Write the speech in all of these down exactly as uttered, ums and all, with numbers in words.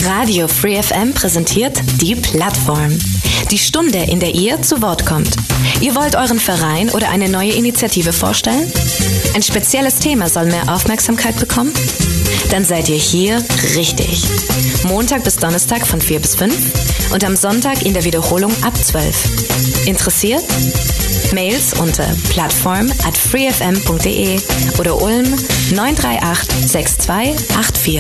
Radio Free F M präsentiert die Plattform. Die Stunde, in der ihr zu Wort kommt. Ihr wollt euren Verein oder eine neue Initiative vorstellen? Ein spezielles Thema soll mehr Aufmerksamkeit bekommen? Dann seid ihr hier richtig. Montag bis Donnerstag von vier bis fünf und am Sonntag in der Wiederholung ab zwölf. Interessiert? Mails unter plattform at freefm punkt de oder Ulm neun drei acht sechs zwei acht vier.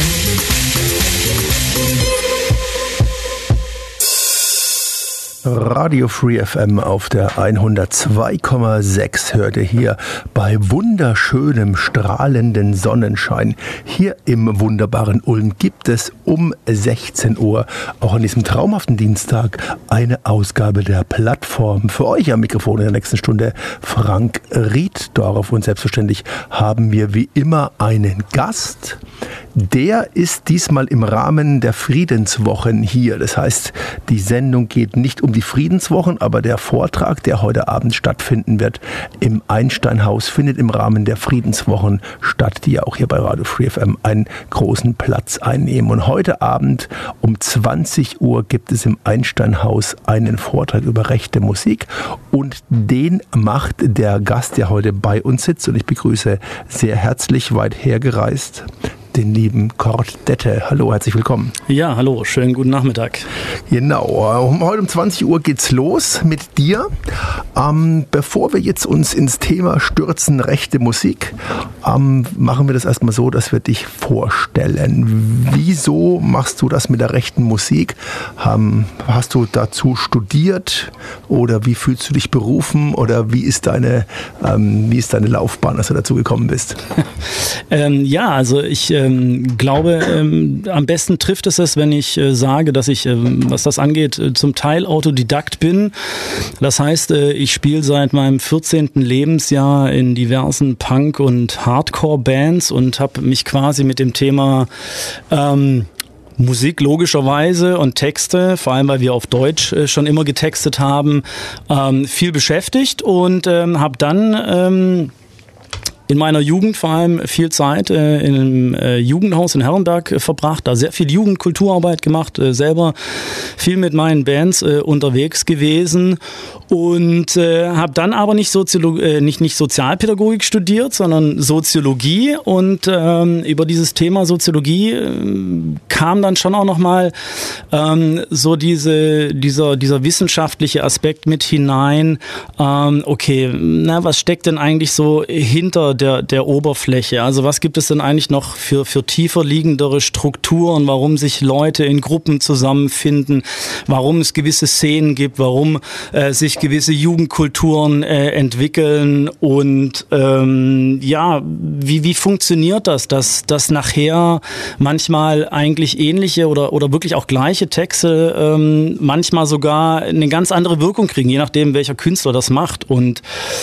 Radio Free F M auf der hundertzwei Komma sechs hört ihr hier bei wunderschönem, strahlenden Sonnenschein. Hier im wunderbaren Ulm gibt es um sechzehn Uhr, auch an diesem traumhaften Dienstag, eine Ausgabe der Plattform. Für euch am Mikrofon in der nächsten Stunde Frank Rieddorf. Und selbstverständlich haben wir wie immer einen Gast. Der ist diesmal im Rahmen der Friedenswochen hier. Das heißt, die Sendung geht nicht um die Friedenswochen, aber der Vortrag, der heute Abend stattfinden wird im Einsteinhaus, findet im Rahmen der Friedenswochen statt, die ja auch hier bei Radio Free F M einen großen Platz einnehmen. Und heute Abend um zwanzig Uhr gibt es im Einsteinhaus einen Vortrag über rechte Musik und den macht der Gast, der heute bei uns sitzt, und ich begrüße sehr herzlich weit hergereist den lieben Kurt Dette. Hallo, herzlich willkommen. Ja, hallo, schönen guten Nachmittag. Genau, heute um zwanzig Uhr geht's los mit dir. Ähm, bevor wir jetzt uns ins Thema stürzen, rechte Musik, ähm, machen wir das erstmal so, dass wir dich vorstellen. Wieso machst du das mit der rechten Musik? Ähm, hast du dazu studiert oder wie fühlst du dich berufen oder wie ist deine, ähm, wie ist deine Laufbahn, dass du dazu gekommen bist? ähm, ja, also ich äh, Ich glaube, ähm, am besten trifft es es, wenn ich äh, sage, dass ich, ähm, was das angeht, äh, zum Teil Autodidakt bin. Das heißt, äh, ich spiele seit meinem vierzehnten Lebensjahr in diversen Punk- und Hardcore-Bands und habe mich quasi mit dem Thema ähm, Musik logischerweise und Texte, vor allem weil wir auf Deutsch äh, schon immer getextet haben, ähm, viel beschäftigt und ähm, habe dann Ähm, in meiner Jugend vor allem viel Zeit äh, in einem äh, Jugendhaus in Herrenberg äh, verbracht, da sehr viel Jugendkulturarbeit gemacht, äh, selber viel mit meinen Bands äh, unterwegs gewesen und äh, habe dann aber nicht, Soziolo- äh, nicht, nicht Sozialpädagogik studiert, sondern Soziologie und ähm, über dieses Thema Soziologie äh, kam dann schon auch nochmal ähm, so diese, dieser, dieser wissenschaftliche Aspekt mit hinein. Ähm, okay, na, was steckt denn eigentlich so hinter Der, der Oberfläche. Also was gibt es denn eigentlich noch für, für tiefer liegendere Strukturen, warum sich Leute in Gruppen zusammenfinden, warum es gewisse Szenen gibt, warum äh, sich gewisse Jugendkulturen äh, entwickeln und ähm, ja, wie, wie funktioniert das, dass, dass nachher manchmal eigentlich ähnliche oder, oder wirklich auch gleiche Texte ähm, manchmal sogar eine ganz andere Wirkung kriegen, je nachdem, welcher Künstler das macht. Und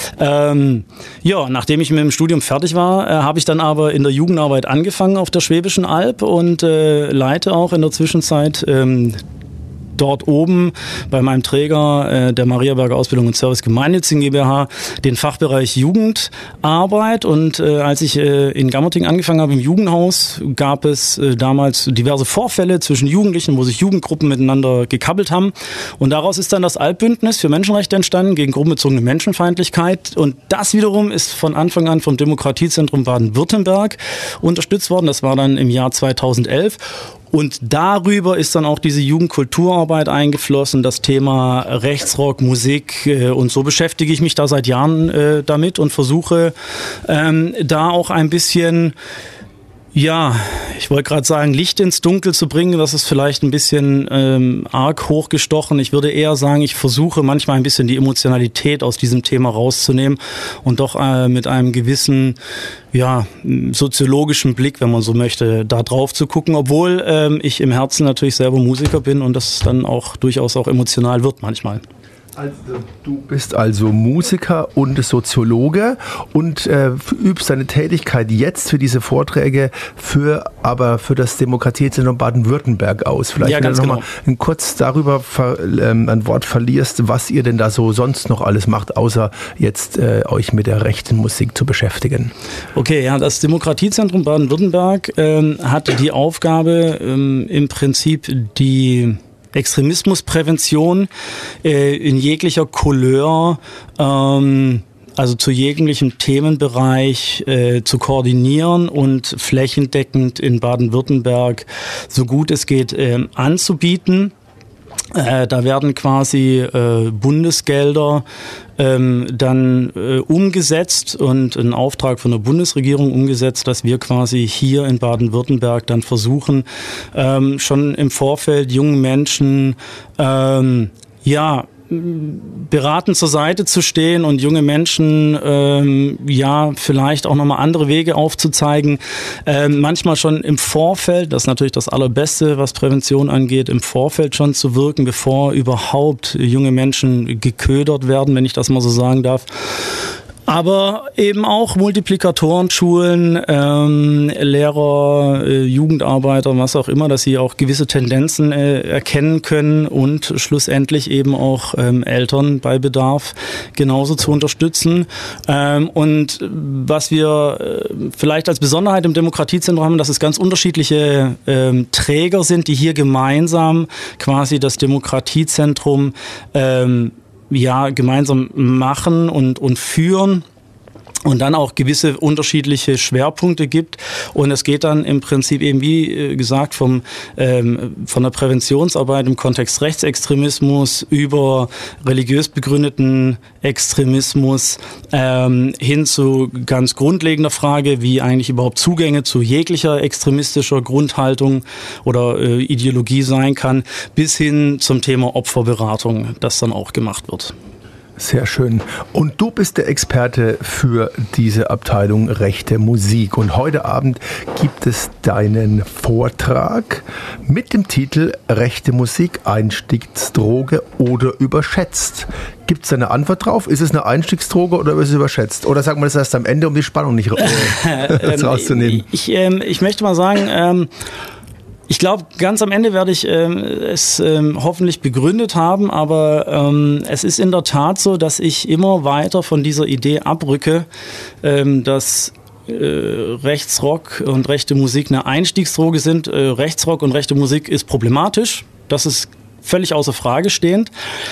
ähm, ja, nachdem ich mit dem Studium fertig war, äh, habe ich dann aber in der Jugendarbeit angefangen auf der Schwäbischen Alb und äh, leite auch in der Zwischenzeit ähm, dort oben bei meinem Träger äh, der Mariaberger Ausbildung und Service Gemeinnützigen GmbH den Fachbereich Jugendarbeit und äh, als ich äh, in Gammerting angefangen habe im Jugendhaus, gab es äh, damals diverse Vorfälle zwischen Jugendlichen, wo sich Jugendgruppen miteinander gekabbelt haben und daraus ist dann das Altbündnis für Menschenrechte entstanden gegen gruppenbezogene Menschenfeindlichkeit und das wiederum ist von Anfang an vom Demokratiezentrum Baden-Württemberg unterstützt worden. Das war dann im Jahr zweitausendelf. Und darüber ist dann auch diese Jugendkulturarbeit eingeflossen, das Thema Rechtsrock, Musik äh, und so beschäftige ich mich da seit Jahren äh, damit und versuche ähm, da auch ein bisschen, ja, ich wollte gerade sagen, Licht ins Dunkel zu bringen, das ist vielleicht ein bisschen ähm, arg hochgestochen. Ich würde eher sagen, ich versuche manchmal ein bisschen die Emotionalität aus diesem Thema rauszunehmen und doch äh, mit einem gewissen ja, soziologischen Blick, wenn man so möchte, da drauf zu gucken, obwohl ähm, ich im Herzen natürlich selber Musiker bin und das dann auch durchaus auch emotional wird manchmal. Also, du bist also Musiker und Soziologe und äh, übst deine Tätigkeit jetzt für diese Vorträge für aber für das Demokratiezentrum Baden-Württemberg aus. Vielleicht, ja, wenn ganz du genau. noch mal kurz darüber ver, ähm, ein Wort verlierst, was ihr denn da so sonst noch alles macht, außer jetzt äh, euch mit der rechten Musik zu beschäftigen. Okay, ja, das Demokratiezentrum Baden-Württemberg ähm, hat die Aufgabe, ähm, im Prinzip die Extremismusprävention äh, in jeglicher Couleur, ähm, also zu jeglichem Themenbereich äh, zu koordinieren und flächendeckend in Baden-Württemberg so gut es geht äh, anzubieten. Äh, da werden quasi äh, Bundesgelder ähm, dann äh, umgesetzt und ein Auftrag von der Bundesregierung umgesetzt, dass wir quasi hier in Baden-Württemberg dann versuchen, ähm, schon im Vorfeld jungen Menschen ähm, ja beratend zur Seite zu stehen und junge Menschen ähm, ja vielleicht auch nochmal andere Wege aufzuzeigen. Ähm, manchmal schon im Vorfeld, das ist natürlich das Allerbeste, was Prävention angeht, im Vorfeld schon zu wirken, bevor überhaupt junge Menschen geködert werden, wenn ich das mal so sagen darf. Aber eben auch Multiplikatoren, Schulen, ähm, Lehrer, äh, Jugendarbeiter, was auch immer, dass sie auch gewisse Tendenzen äh, erkennen können und schlussendlich eben auch ähm, Eltern bei Bedarf genauso zu unterstützen. Ähm, und was wir äh, vielleicht als Besonderheit im Demokratiezentrum haben, dass es ganz unterschiedliche ähm, Träger sind, die hier gemeinsam quasi das Demokratiezentrum ähm, ja, gemeinsam machen und, und führen. Und dann auch gewisse unterschiedliche Schwerpunkte gibt. Und es geht dann im Prinzip eben, wie gesagt, vom, ähm, von der Präventionsarbeit im Kontext Rechtsextremismus über religiös begründeten Extremismus ähm, hin zu ganz grundlegender Frage, wie eigentlich überhaupt Zugänge zu jeglicher extremistischer Grundhaltung oder äh, Ideologie sein kann, bis hin zum Thema Opferberatung, das dann auch gemacht wird. Sehr schön. Und du bist der Experte für diese Abteilung Rechte Musik. Und heute Abend gibt es deinen Vortrag mit dem Titel Rechte Musik, Einstiegsdroge oder überschätzt. Gibt es eine Antwort drauf? Ist es eine Einstiegsdroge oder ist es überschätzt? Oder sagen wir das erst am Ende, um die Spannung nicht äh, rauszunehmen? Ich, ähm, ich möchte mal sagen, ähm, ich glaube, ganz am Ende werde ich ähm, es ähm, hoffentlich begründet haben, aber ähm, es ist in der Tat so, dass ich immer weiter von dieser Idee abrücke, ähm, dass äh, Rechtsrock und rechte Musik eine Einstiegsdroge sind. Äh, Rechtsrock und rechte Musik ist problematisch. Das ist völlig außer Frage stehend.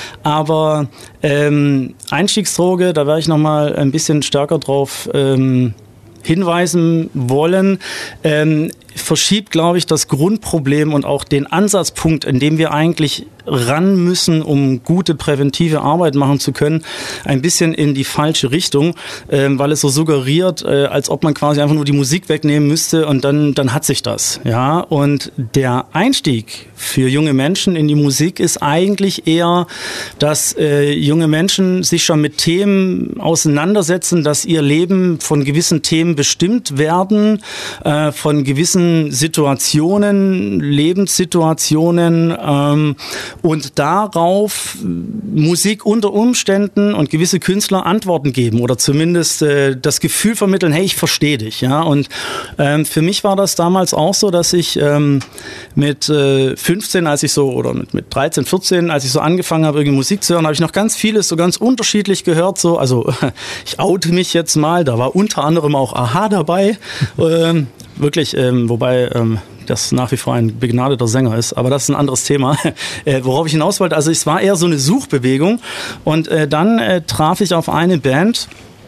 Aber ähm, Einstiegsdroge, da werde ich nochmal ein bisschen stärker drauf ähm, hinweisen wollen, ähm, verschiebt, glaube ich, das Grundproblem und auch den Ansatzpunkt, in dem wir eigentlich ran müssen, um gute präventive Arbeit machen zu können, ein bisschen in die falsche Richtung, äh, weil es so suggeriert, äh, als ob man quasi einfach nur die Musik wegnehmen müsste und dann, dann hat sich das. Ja? Und der Einstieg für junge Menschen in die Musik ist eigentlich eher, dass äh, junge Menschen sich schon mit Themen auseinandersetzen, dass ihr Leben von gewissen Themen bestimmt werden, äh, von gewissen Situationen, Lebenssituationen ähm, und darauf Musik unter Umständen und gewisse Künstler Antworten geben oder zumindest äh, das Gefühl vermitteln, hey, ich verstehe dich. Ja? Und ähm, für mich war das damals auch so, dass ich ähm, mit äh, fünfzehn, als ich so, oder mit, mit dreizehn, vierzehn, als ich so angefangen habe, irgendwie Musik zu hören, habe ich noch ganz vieles so ganz unterschiedlich gehört. So, also ich oute mich jetzt mal, da war unter anderem auch Aha dabei. ähm, wirklich, ähm, wobei ähm, das nach wie vor ein begnadeter Sänger ist, aber das ist ein anderes Thema. Äh, worauf ich hinaus wollte, also es war eher so eine Suchbewegung und äh, dann äh, traf ich auf eine Band,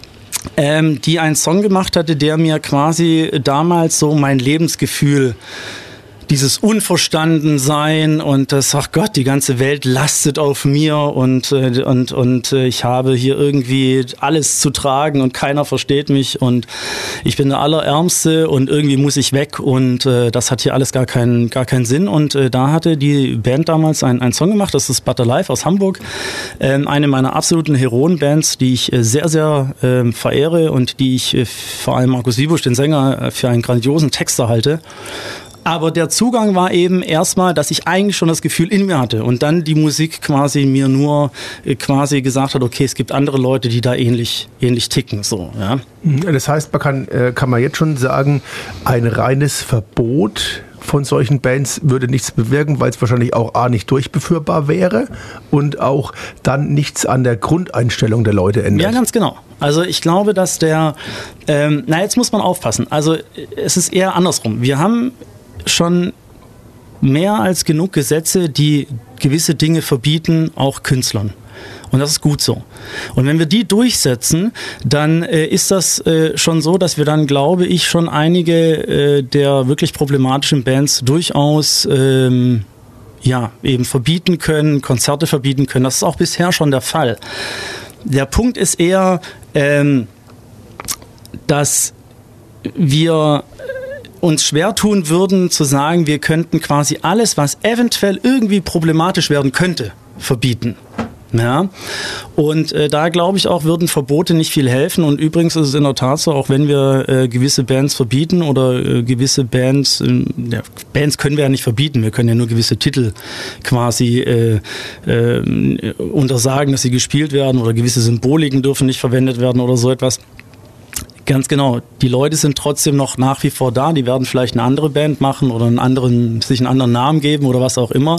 ähm, die einen Song gemacht hatte, der mir quasi damals so mein Lebensgefühl, dieses Unverstandensein und das, ach Gott, die ganze Welt lastet auf mir und, und, und ich habe hier irgendwie alles zu tragen und keiner versteht mich und ich bin der Allerärmste und irgendwie muss ich weg und äh, das hat hier alles gar keinen, gar keinen Sinn und äh, da hatte die Band damals einen, einen Song gemacht, das ist Butter Life aus Hamburg, äh, eine meiner absoluten Heroenbands, die ich äh, sehr, sehr äh, verehre und die ich äh, vor allem Markus Wiebusch, den Sänger, äh, für einen grandiosen Texter halte. Aber der Zugang war eben erstmal, dass ich eigentlich schon das Gefühl in mir hatte und dann die Musik quasi mir nur äh, quasi gesagt hat, okay, es gibt andere Leute, die da ähnlich, ähnlich ticken. So, ja. Das heißt, man kann, äh, kann man jetzt schon sagen, ein reines Verbot von solchen Bands würde nichts bewirken, weil es wahrscheinlich auch A, nicht durchführbar wäre und auch dann nichts an der Grundeinstellung der Leute ändert. Ja, ganz genau. Also ich glaube, dass der, ähm, na jetzt muss man aufpassen, also es ist eher andersrum. Wir haben schon mehr als genug Gesetze, die gewisse Dinge verbieten, auch Künstlern. Und das ist gut so. Und wenn wir die durchsetzen, dann äh, ist das äh, schon so, dass wir dann, glaube ich, schon einige äh, der wirklich problematischen Bands durchaus ähm, ja, eben verbieten können, Konzerte verbieten können. Das ist auch bisher schon der Fall. Der Punkt ist eher, ähm, dass wir uns schwer tun würden, zu sagen, wir könnten quasi alles, was eventuell irgendwie problematisch werden könnte, verbieten. Ja, und äh, da glaube ich auch, würden Verbote nicht viel helfen. Und übrigens ist es in der Tat so, auch wenn wir äh, gewisse Bands verbieten oder äh, gewisse Bands, äh, ja, Bands können wir ja nicht verbieten, wir können ja nur gewisse Titel quasi äh, äh, untersagen, dass sie gespielt werden oder gewisse Symboliken dürfen nicht verwendet werden oder so etwas. Ganz genau. Die Leute sind trotzdem noch nach wie vor da. Die werden vielleicht eine andere Band machen oder einen anderen, sich einen anderen Namen geben oder was auch immer.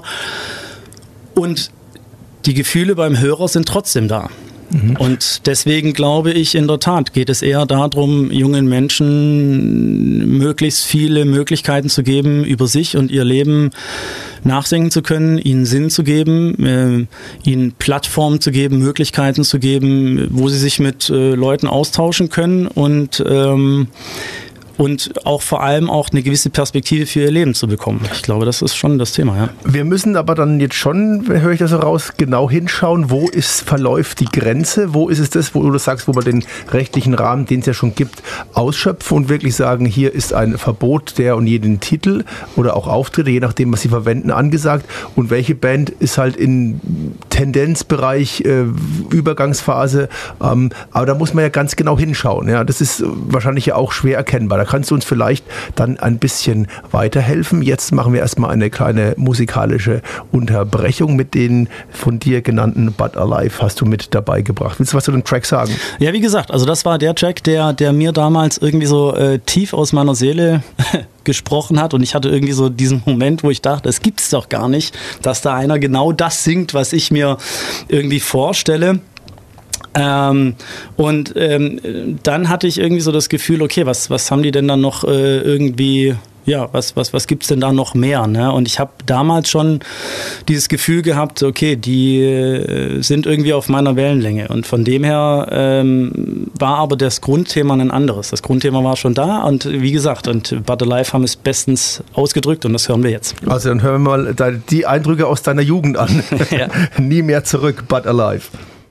Und die Gefühle beim Hörer sind trotzdem da. Mhm. Und deswegen glaube ich, in der Tat geht es eher darum, jungen Menschen möglichst viele Möglichkeiten zu geben, über sich und ihr Leben nachdenken zu können, ihnen Sinn zu geben, äh, ihnen Plattformen zu geben, Möglichkeiten zu geben, wo sie sich mit äh, Leuten austauschen können und ähm, und auch vor allem auch eine gewisse Perspektive für ihr Leben zu bekommen. Ich glaube, das ist schon das Thema, ja. Wir müssen aber dann jetzt schon, höre ich das so raus, genau hinschauen, wo ist, verläuft die Grenze, wo ist es das, wo du sagst, wo man den rechtlichen Rahmen, den es ja schon gibt, ausschöpfen und wirklich sagen, hier ist ein Verbot der und jeden Titel oder auch Auftritte, je nachdem, was sie verwenden, angesagt und welche Band ist halt in Tendenzbereich, äh, Übergangsphase, ähm, aber da muss man ja ganz genau hinschauen, ja, das ist wahrscheinlich ja auch schwer erkennbar. Da kannst du uns vielleicht dann ein bisschen weiterhelfen. Jetzt machen wir erstmal eine kleine musikalische Unterbrechung mit den von dir genannten But Alive hast du mit dabei gebracht. Willst du was zu dem Track sagen? Ja, wie gesagt, also das war der Track, der, der mir damals irgendwie so äh, tief aus meiner Seele gesprochen hat und ich hatte irgendwie so diesen Moment, wo ich dachte, es gibt's doch gar nicht, dass da einer genau das singt, was ich mir irgendwie vorstelle. Ähm, und ähm, dann hatte ich irgendwie so das Gefühl, okay, was, was haben die denn dann noch äh, irgendwie, ja, was, was, was gibt's denn da noch mehr? Ne? Und ich habe damals schon dieses Gefühl gehabt, okay, die äh, sind irgendwie auf meiner Wellenlänge. Und von dem her ähm, war aber das Grundthema ein anderes. Das Grundthema war schon da und wie gesagt, und But Alive haben es bestens ausgedrückt und das hören wir jetzt. Also dann hören wir mal die Eindrücke aus deiner Jugend an. Ja. Nie mehr zurück, But Alive.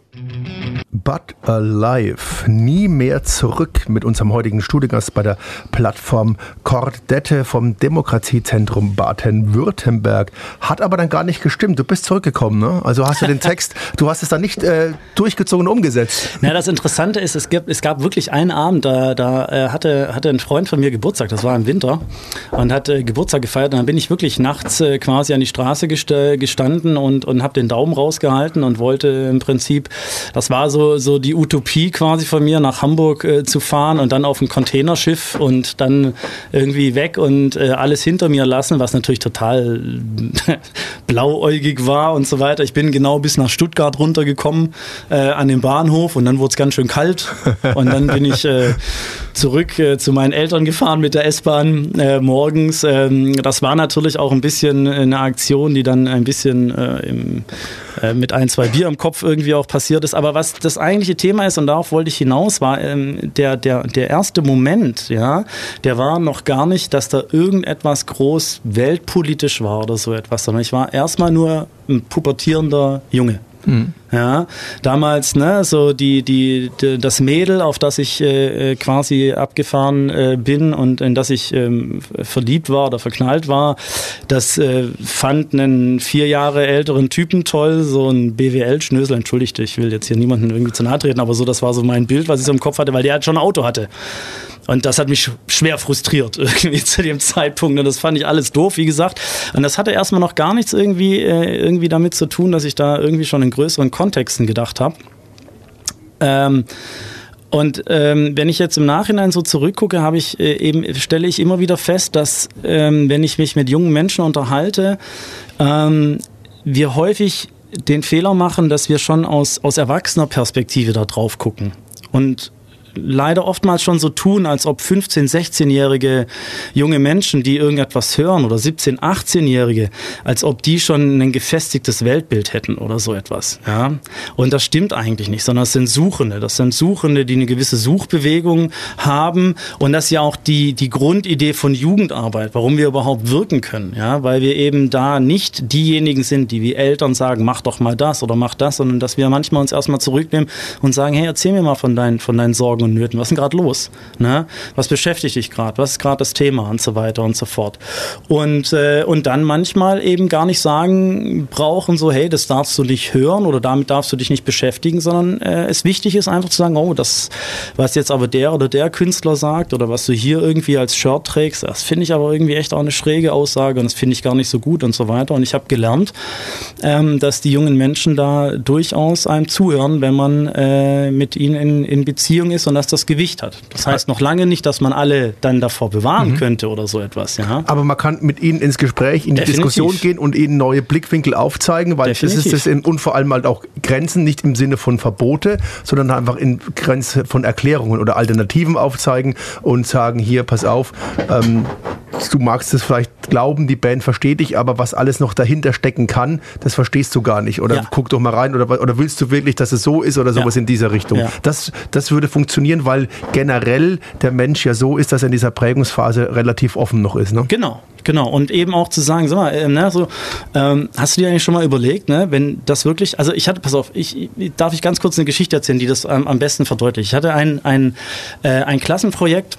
But Alive, nie mehr zurück mit unserem heutigen Studiogast bei der Plattform Chordette vom Demokratiezentrum Baden-Württemberg. Hat aber dann gar nicht gestimmt. Du bist zurückgekommen, ne? Also hast du den Text, du hast es dann nicht äh, durchgezogen und umgesetzt. Na, das Interessante ist, es gab, es gab wirklich einen Abend, da, da äh, hatte, hatte ein Freund von mir Geburtstag, das war im Winter, und hat äh, Geburtstag gefeiert. Und dann bin ich wirklich nachts äh, quasi an die Straße gest- gestanden und, und habe den Daumen rausgehalten und wollte im Prinzip, das war so so die Utopie quasi von mir, nach Hamburg äh, zu fahren und dann auf ein Containerschiff und dann irgendwie weg und äh, alles hinter mir lassen, was natürlich total blauäugig war und so weiter. Ich bin genau bis nach Stuttgart runtergekommen äh, an den Bahnhof und dann wurde es ganz schön kalt und dann bin ich äh, zurück äh, zu meinen Eltern gefahren mit der S-Bahn äh, morgens. Ähm, das war natürlich auch ein bisschen eine Aktion, die dann ein bisschen äh, im, äh, mit ein, zwei Bier im Kopf irgendwie auch passiert ist. Aber was das eigentliche Thema ist, und darauf wollte ich hinaus, war ähm, der, der, der erste Moment, ja, der war noch gar nicht, dass da irgendetwas groß weltpolitisch war oder so etwas, sondern ich war erstmal nur ein pubertierender Junge. Mhm. Ja, damals, ne, so die, die, die, das Mädel, auf das ich äh, quasi abgefahren äh, bin und in das ich ähm, verliebt war oder verknallt war, das äh, fand einen vier Jahre älteren Typen toll, so ein B W L-Schnösel, entschuldigt, ich will jetzt hier niemanden irgendwie zu nahe treten, aber so, das war so mein Bild, was ich so im Kopf hatte, weil der halt schon ein Auto hatte. Und das hat mich schwer frustriert irgendwie zu dem Zeitpunkt. Und das fand ich alles doof, wie gesagt. Und das hatte erstmal noch gar nichts irgendwie, äh, irgendwie damit zu tun, dass ich da irgendwie schon in größeren Kontexten gedacht habe. Ähm, und ähm, wenn ich jetzt im Nachhinein so zurückgucke, habe ich äh, eben stelle ich immer wieder fest, dass ähm, wenn ich mich mit jungen Menschen unterhalte, ähm, wir häufig den Fehler machen, dass wir schon aus aus erwachsener Perspektive da drauf gucken und leider oftmals schon so tun, als ob fünfzehn-, sechzehnjährige junge Menschen, die irgendetwas hören, oder siebzehn-, achtzehnjährige, als ob die schon ein gefestigtes Weltbild hätten oder so etwas. Ja? Und das stimmt eigentlich nicht, sondern das sind Suchende. Das sind Suchende, die eine gewisse Suchbewegung haben, und das ist ja auch die, die Grundidee von Jugendarbeit, warum wir überhaupt wirken können. Ja? Weil wir eben da nicht diejenigen sind, die wie Eltern sagen, mach doch mal das oder mach das, sondern dass wir manchmal uns erstmal zurücknehmen und sagen, hey, erzähl mir mal von deinen, von deinen Sorgen und Nöten. Was ist denn gerade los? Ne? Was beschäftigt dich gerade? Was ist gerade das Thema? Und so weiter und so fort. Und, äh, und dann manchmal eben gar nicht sagen brauchen, so, hey, das darfst du nicht hören oder damit darfst du dich nicht beschäftigen, sondern äh, es wichtig ist einfach zu sagen, oh, das, was jetzt aber der oder der Künstler sagt oder was du hier irgendwie als Shirt trägst, das finde ich aber irgendwie echt auch eine schräge Aussage und das finde ich gar nicht so gut und so weiter. Und ich habe gelernt, ähm, dass die jungen Menschen da durchaus einem zuhören, wenn man äh, mit ihnen in, in Beziehung ist und dass das Gewicht hat. Das heißt noch lange nicht, dass man alle dann davor bewahren mhm. könnte oder so etwas. Ja. Aber man kann mit ihnen ins Gespräch, in die Definitiv. Diskussion gehen und ihnen neue Blickwinkel aufzeigen, weil Definitiv. Das ist es, und vor allem halt auch Grenzen, nicht im Sinne von Verbote, sondern einfach in Grenze von Erklärungen oder Alternativen aufzeigen und sagen, hier, pass auf, ähm, du magst es vielleicht glauben, die Band versteht dich, aber was alles noch dahinter stecken kann, das verstehst du gar nicht. Oder ja. guck doch mal rein, oder, oder willst du wirklich, dass es so ist oder sowas ja. in dieser Richtung. Ja. Das, das würde funktionieren, weil generell der Mensch ja so ist, dass er in dieser Prägungsphase relativ offen noch ist. Ne? Genau. Genau, und eben auch zu sagen, sag mal, äh, ne, so, ähm, hast du dir eigentlich schon mal überlegt, ne, wenn das wirklich, also ich hatte, pass auf, ich, ich darf ich ganz kurz eine Geschichte erzählen, die das ähm, am besten verdeutlicht. Ich hatte ein, ein, äh, ein Klassenprojekt,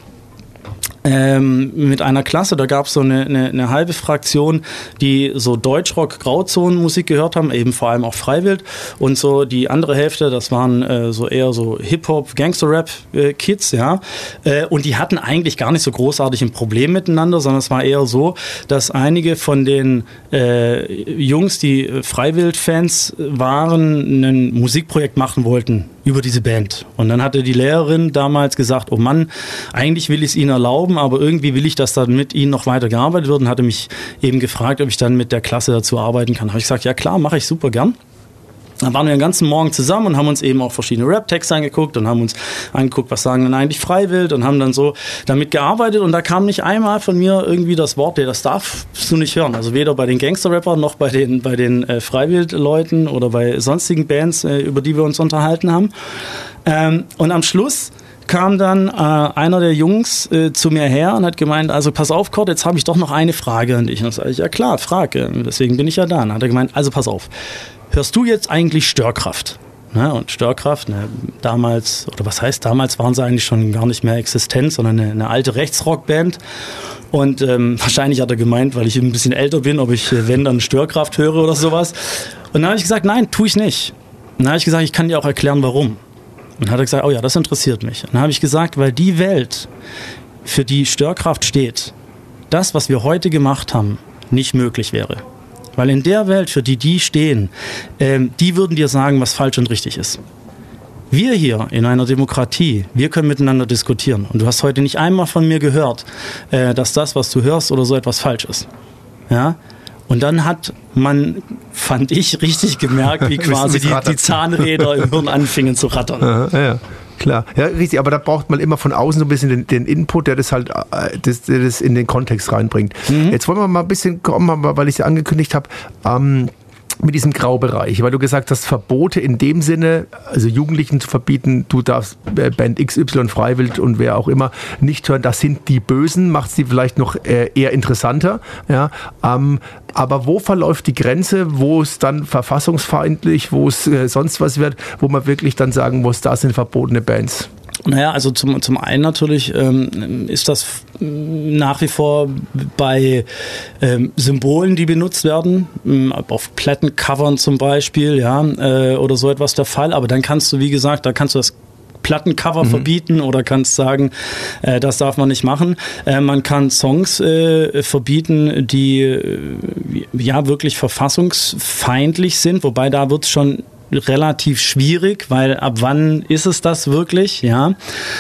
Ähm, mit einer Klasse, da gab es so eine, eine, eine halbe Fraktion, die so Deutschrock, Grauzonenmusik gehört haben, eben vor allem auch Freiwild, und so die andere Hälfte, das waren äh, so eher so Hip-Hop, Gangster-Rap-Kids, äh, ja, äh, und die hatten eigentlich gar nicht so großartig ein Problem miteinander, sondern es war eher so, dass einige von den äh, Jungs, die Freiwild-Fans waren, ein Musikprojekt machen wollten über diese Band. Und dann hatte die Lehrerin damals gesagt, oh Mann, eigentlich will ich es ihnen erlauben, aber irgendwie will ich, dass dann mit ihnen noch weiter gearbeitet wird, und hatte mich eben gefragt, ob ich dann mit der Klasse dazu arbeiten kann. Habe ich gesagt, ja klar, mache ich super gern. Dann waren wir den ganzen Morgen zusammen und haben uns eben auch verschiedene Rap-Texte angeguckt und haben uns angeguckt, was sagen denn eigentlich Freiwild, und haben dann so damit gearbeitet, und da kam nicht einmal von mir irgendwie das Wort, das darfst du nicht hören. Also weder bei den Gangster-Rappern noch bei den, bei den äh, Freiwild-Leuten oder bei sonstigen Bands, äh, über die wir uns unterhalten haben. Ähm, und am Schluss kam dann äh, einer der Jungs äh, zu mir her und hat gemeint, also pass auf, Kurt, jetzt habe ich doch noch eine Frage an dich. Und dann sage ich, ja klar, frage, deswegen bin ich ja da. Und dann hat er gemeint, also pass auf, hörst du jetzt eigentlich Störkraft? Ne? Und Störkraft, ne, damals, oder was heißt damals, waren sie eigentlich schon gar nicht mehr existent, sondern eine, eine alte Rechtsrockband. Und ähm, wahrscheinlich hat er gemeint, weil ich ein bisschen älter bin, ob ich, wenn, dann Störkraft höre oder sowas. Und dann habe ich gesagt, nein, tue ich nicht. Und dann habe ich gesagt, ich kann dir auch erklären, warum. Und dann hat er gesagt, oh ja, das interessiert mich. Und dann habe ich gesagt, weil die Welt, für die Störkraft steht, das, was wir heute gemacht haben, nicht möglich wäre. Weil in der Welt, für die die stehen, ähm, die würden dir sagen, was falsch und richtig ist. Wir hier in einer Demokratie, wir können miteinander diskutieren. Und du hast heute nicht einmal von mir gehört, äh, dass das, was du hörst oder so etwas falsch ist. Ja? Und dann hat man, fand ich, richtig gemerkt, wie quasi die, die Zahnräder im Hirn anfingen zu rattern. Ja, ja. Klar, ja, richtig, aber da braucht man immer von außen so ein bisschen den, den Input, der das halt das, der das in den Kontext reinbringt. Mhm. Jetzt wollen wir mal ein bisschen kommen, weil ich es ja angekündigt habe, ähm, mit diesem Graubereich, weil du gesagt hast, Verbote in dem Sinne, also Jugendlichen zu verbieten, du darfst Band X Y, Freiwild und wer auch immer nicht hören, das sind die Bösen, macht sie vielleicht noch eher interessanter, ja, ähm, aber wo verläuft die Grenze, wo es dann verfassungsfeindlich, wo es äh, sonst was wird, wo man wirklich dann sagen muss, da sind verbotene Bands? Naja, also zum, zum einen natürlich ähm, ist das nach wie vor bei ähm, Symbolen, die benutzt werden, ähm, auf Plattencovern zum Beispiel, ja, äh, oder so etwas der Fall. Aber dann kannst du, wie gesagt, da kannst du das Plattencover mhm. verbieten oder kannst sagen, äh, das darf man nicht machen. Äh, man kann Songs äh, verbieten, die äh, ja wirklich verfassungsfeindlich sind, wobei da wird es schon relativ schwierig, weil ab wann ist es das wirklich, ja?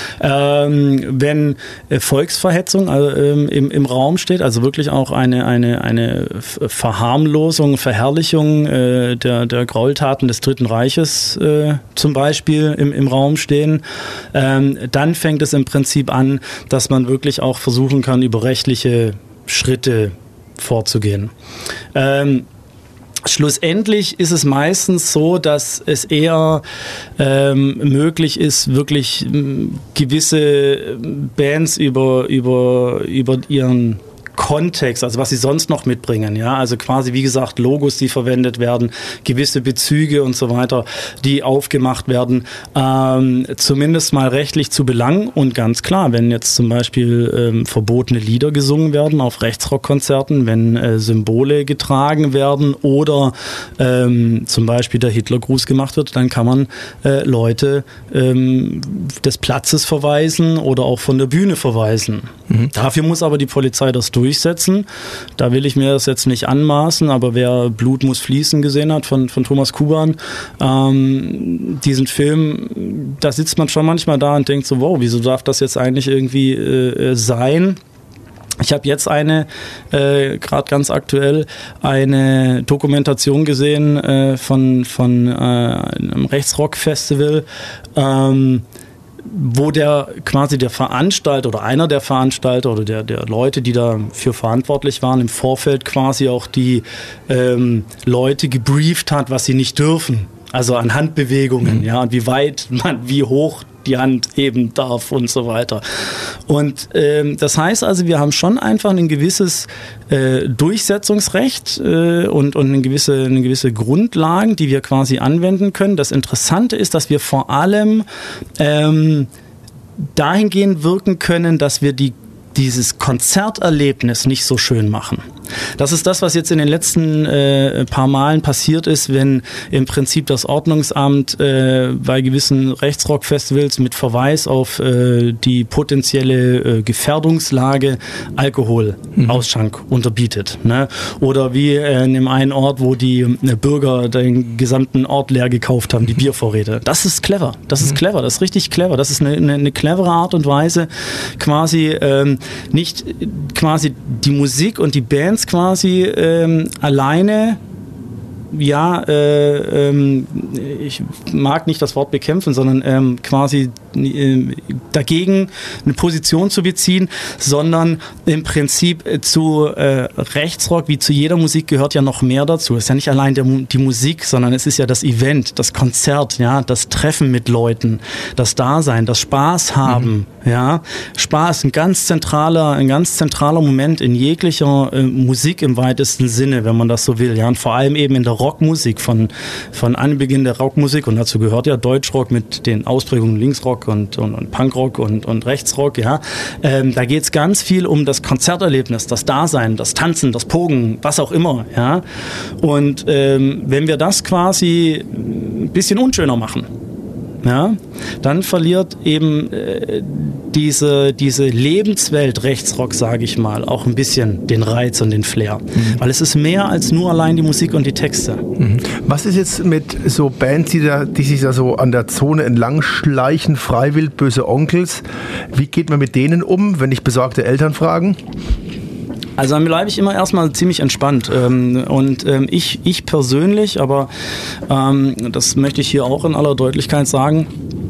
Ähm, wenn äh, Volksverhetzung also, ähm, im, im Raum steht, also wirklich auch eine, eine, eine Verharmlosung, Verherrlichung äh, der, der Gräueltaten des Dritten Reiches äh, zum Beispiel im, im Raum stehen, ähm, dann fängt es im Prinzip an, dass man wirklich auch versuchen kann, über rechtliche Schritte vorzugehen. Ähm, Schlussendlich ist es meistens so, dass es eher ähm, möglich ist, wirklich ähm, gewisse Bands über, über, über ihren Kontext, also was sie sonst noch mitbringen, ja, also quasi wie gesagt Logos, die verwendet werden, gewisse Bezüge und so weiter, die aufgemacht werden, ähm, zumindest mal rechtlich zu belangen. Und ganz klar, wenn jetzt zum Beispiel ähm, verbotene Lieder gesungen werden auf Rechtsrockkonzerten, wenn äh, Symbole getragen werden oder ähm, zum Beispiel der Hitlergruß gemacht wird, dann kann man äh, Leute ähm, des Platzes verweisen oder auch von der Bühne verweisen. Mhm. Dafür muss aber die Polizei das durchsetzen. Da will ich mir das jetzt nicht anmaßen, aber wer Blut muss fließen gesehen hat von, von Thomas Kuban, ähm, diesen Film, da sitzt man schon manchmal da und denkt so, wow, wieso darf das jetzt eigentlich irgendwie äh, sein? Ich habe jetzt eine, äh, gerade ganz aktuell, eine Dokumentation gesehen äh, von, von äh, einem Rechtsrock-Festival, ähm, wo der quasi der Veranstalter oder einer der Veranstalter oder der, der Leute, die dafür verantwortlich waren, im Vorfeld quasi auch die ähm, Leute gebrieft hat, was sie nicht dürfen. Also an Handbewegungen, mhm. ja, und wie weit man, wie hoch die Hand heben darf und so weiter. Und ähm, das heißt also, wir haben schon einfach ein gewisses äh, Durchsetzungsrecht äh, und, und eine gewisse, eine gewisse Grundlagen, die wir quasi anwenden können. Das Interessante ist, dass wir vor allem ähm, dahingehend wirken können, dass wir die dieses Konzerterlebnis nicht so schön machen. Das ist das, was jetzt in den letzten äh, paar Malen passiert ist, wenn im Prinzip das Ordnungsamt äh, bei gewissen Rechtsrock-Festivals mit Verweis auf äh, die potenzielle äh, Gefährdungslage Alkoholausschank mhm. unterbietet. Ne? Oder wie äh, in dem einen Ort, wo die äh, Bürger den gesamten Ort leer gekauft haben, die Biervorräte. Das ist clever. Das ist mhm. clever. Das ist richtig clever. Das ist eine, eine, eine clevere Art und Weise, quasi ähm, nicht quasi die Musik und die Bands quasi ähm, alleine, ja, äh, ähm, ich mag nicht das Wort bekämpfen, sondern ähm, quasi äh, dagegen eine Position zu beziehen, sondern im Prinzip äh, zu äh, Rechtsrock, wie zu jeder Musik, gehört ja noch mehr dazu. Es ist ja nicht allein der, die Musik, sondern es ist ja das Event, das Konzert, ja, das Treffen mit Leuten, das Dasein, das Spaß haben, mhm. ja, Spaß, ein ganz zentraler, ein ganz zentraler Moment in jeglicher äh, Musik im weitesten Sinne, wenn man das so will, ja, und vor allem eben in der Rockmusik, von, von Anbeginn der Rockmusik, und dazu gehört ja Deutschrock mit den Ausprägungen Linksrock und, und, und Punkrock und, und Rechtsrock, ja. Ähm, da geht es ganz viel um das Konzerterlebnis, das Dasein, das Tanzen, das Pogen, was auch immer, ja. Und ähm, wenn wir das quasi ein bisschen unschöner machen, ja, dann verliert eben äh, diese, diese Lebenswelt Rechtsrock, sage ich mal, auch ein bisschen den Reiz und den Flair. Mhm. Weil es ist mehr als nur allein die Musik und die Texte. Mhm. Was ist jetzt mit so Bands, die, da, die sich da so an der Zone entlang schleichen, Freiwild, Böse Onkels? Wie geht man mit denen um, wenn dich besorgte Eltern fragen? Also dann bleibe ich immer erstmal ziemlich entspannt. Und ich, ich persönlich, aber das möchte ich hier auch in aller Deutlichkeit sagen,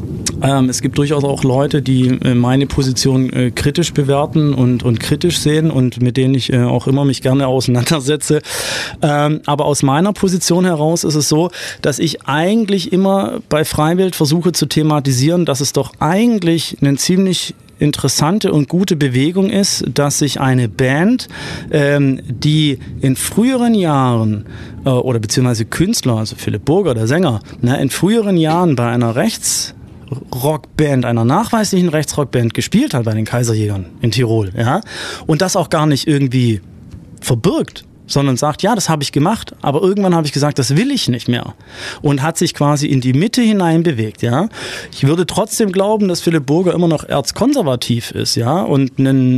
es gibt durchaus auch Leute, die meine Position kritisch bewerten und, und kritisch sehen und mit denen ich auch immer mich gerne auseinandersetze. Aber aus meiner Position heraus ist es so, dass ich eigentlich immer bei Freiwild versuche zu thematisieren, dass es doch eigentlich einen ziemlich interessante und gute Bewegung ist, dass sich eine Band, ähm, die in früheren Jahren äh, oder beziehungsweise Künstler, also Philipp Burger, der Sänger, ne, in früheren Jahren bei einer Rechtsrockband, einer nachweislichen Rechtsrockband gespielt hat, bei den Kaiserjägern in Tirol, ja, und das auch gar nicht irgendwie verbirgt, sondern sagt, ja, das habe ich gemacht, aber irgendwann habe ich gesagt, das will ich nicht mehr und hat sich quasi in die Mitte hinein bewegt, ja. Ich würde trotzdem glauben, dass Philipp Burger immer noch erzkonservativ ist, ja, und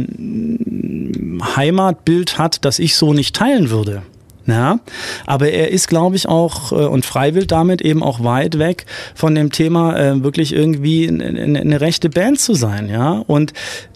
ein Heimatbild hat, das ich so nicht teilen würde. Ja, aber er ist, glaube ich, auch äh, und freiwillig damit eben auch weit weg von dem Thema, äh, wirklich irgendwie eine, eine rechte Band zu sein, ja. Und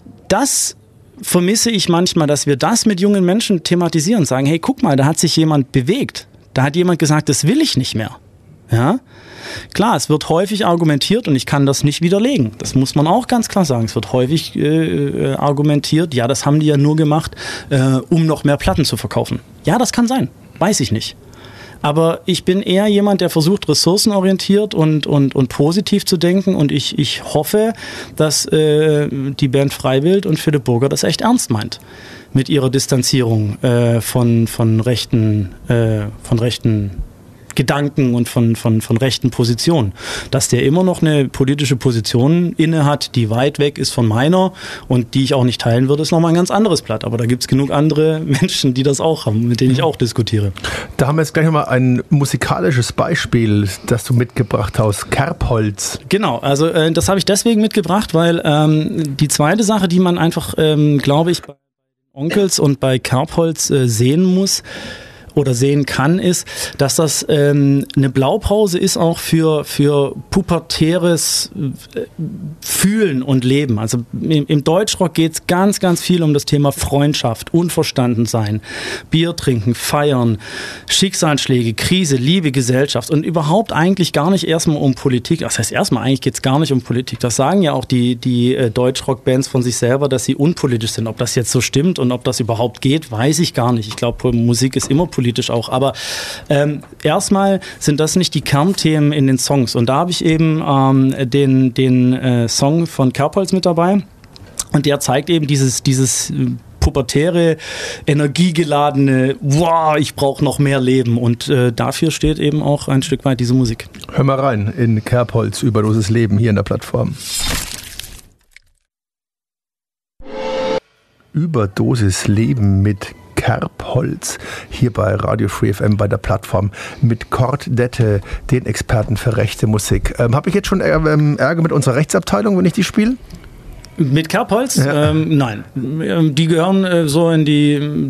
das vermisse ich manchmal, dass wir das mit jungen Menschen thematisieren, sagen, hey, guck mal, da hat sich jemand bewegt, da hat jemand gesagt, das will ich nicht mehr, ja. Klar, es wird häufig argumentiert und ich kann das nicht widerlegen. Das muss man auch ganz klar sagen. Es wird häufig äh, argumentiert, ja, das haben die ja nur gemacht, äh, um noch mehr Platten zu verkaufen. Ja, das kann sein. Weiß ich nicht. Aber ich bin eher jemand, der versucht, ressourcenorientiert und, und, und positiv zu denken. Und ich, ich hoffe, dass äh, die Band Freiwild und Philipp Burger das echt ernst meint. Mit ihrer Distanzierung äh, von, von rechten, äh, von rechten Gedanken und von, von, von rechten Positionen. Dass der immer noch eine politische Position inne hat, die weit weg ist von meiner und die ich auch nicht teilen würde, ist nochmal ein ganz anderes Blatt. Aber da gibt es genug andere Menschen, die das auch haben, mit denen ich auch diskutiere. Da haben wir jetzt gleich nochmal ein musikalisches Beispiel, das du mitgebracht hast, Kerbholz. Genau, also äh, das habe ich deswegen mitgebracht, weil ähm, die zweite Sache, die man einfach, ähm, glaube ich, bei Onkels und bei Kerbholz äh, sehen muss, oder sehen kann, ist, dass das ähm, eine Blaupause ist auch für, für pubertäres äh, Fühlen und Leben. Also im, im Deutschrock geht es ganz, ganz viel um das Thema Freundschaft, Unverstandensein, Bier trinken, feiern, Schicksalsschläge, Krise, Liebe, Gesellschaft und überhaupt eigentlich gar nicht erstmal um Politik. Das heißt, erstmal eigentlich geht es gar nicht um Politik. Das sagen ja auch die, die äh, Deutschrock-Bands von sich selber, dass sie unpolitisch sind. Ob das jetzt so stimmt und ob das überhaupt geht, weiß ich gar nicht. Ich glaube, Musik ist immer politisch. politisch auch, aber ähm, erstmal sind das nicht die Kernthemen in den Songs und da habe ich eben ähm, den, den äh, Song von Kerbholz mit dabei und der zeigt eben dieses, dieses pubertäre, energiegeladene, wow, ich brauche noch mehr Leben und äh, dafür steht eben auch ein Stück weit diese Musik. Hör mal rein in Kerbholz, Überdosis Leben hier in der Plattform. Überdosis Leben mit Kerbholz hier bei Radio Free F M bei der Plattform mit Kurt Dette, den Experten für rechte Musik. Ähm, Habe ich jetzt schon Ärger mit unserer Rechtsabteilung, wenn ich die spiele? Mit Kerbholz? Ja. Ähm, nein. Die gehören äh, so in die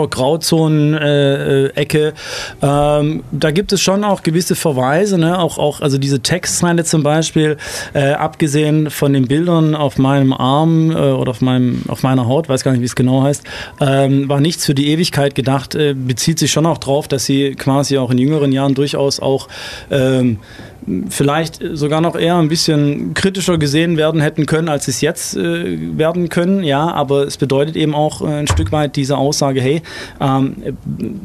Deutschrock-Grauzonen-Ecke. Äh, ähm, da gibt es schon auch gewisse Verweise, ne? auch, auch also diese Textzeile zum Beispiel, äh, abgesehen von den Bildern auf meinem Arm äh, oder auf, meinem, auf meiner Haut, weiß gar nicht, wie es genau heißt, ähm, war nichts für die Ewigkeit gedacht, äh, bezieht sich schon auch drauf, dass sie quasi auch in jüngeren Jahren durchaus auch ähm, vielleicht sogar noch eher ein bisschen kritischer gesehen werden hätten können, als es jetzt äh, werden können, ja, aber es bedeutet eben auch äh, ein Stück weit diese Aussage, hey, ähm, äh,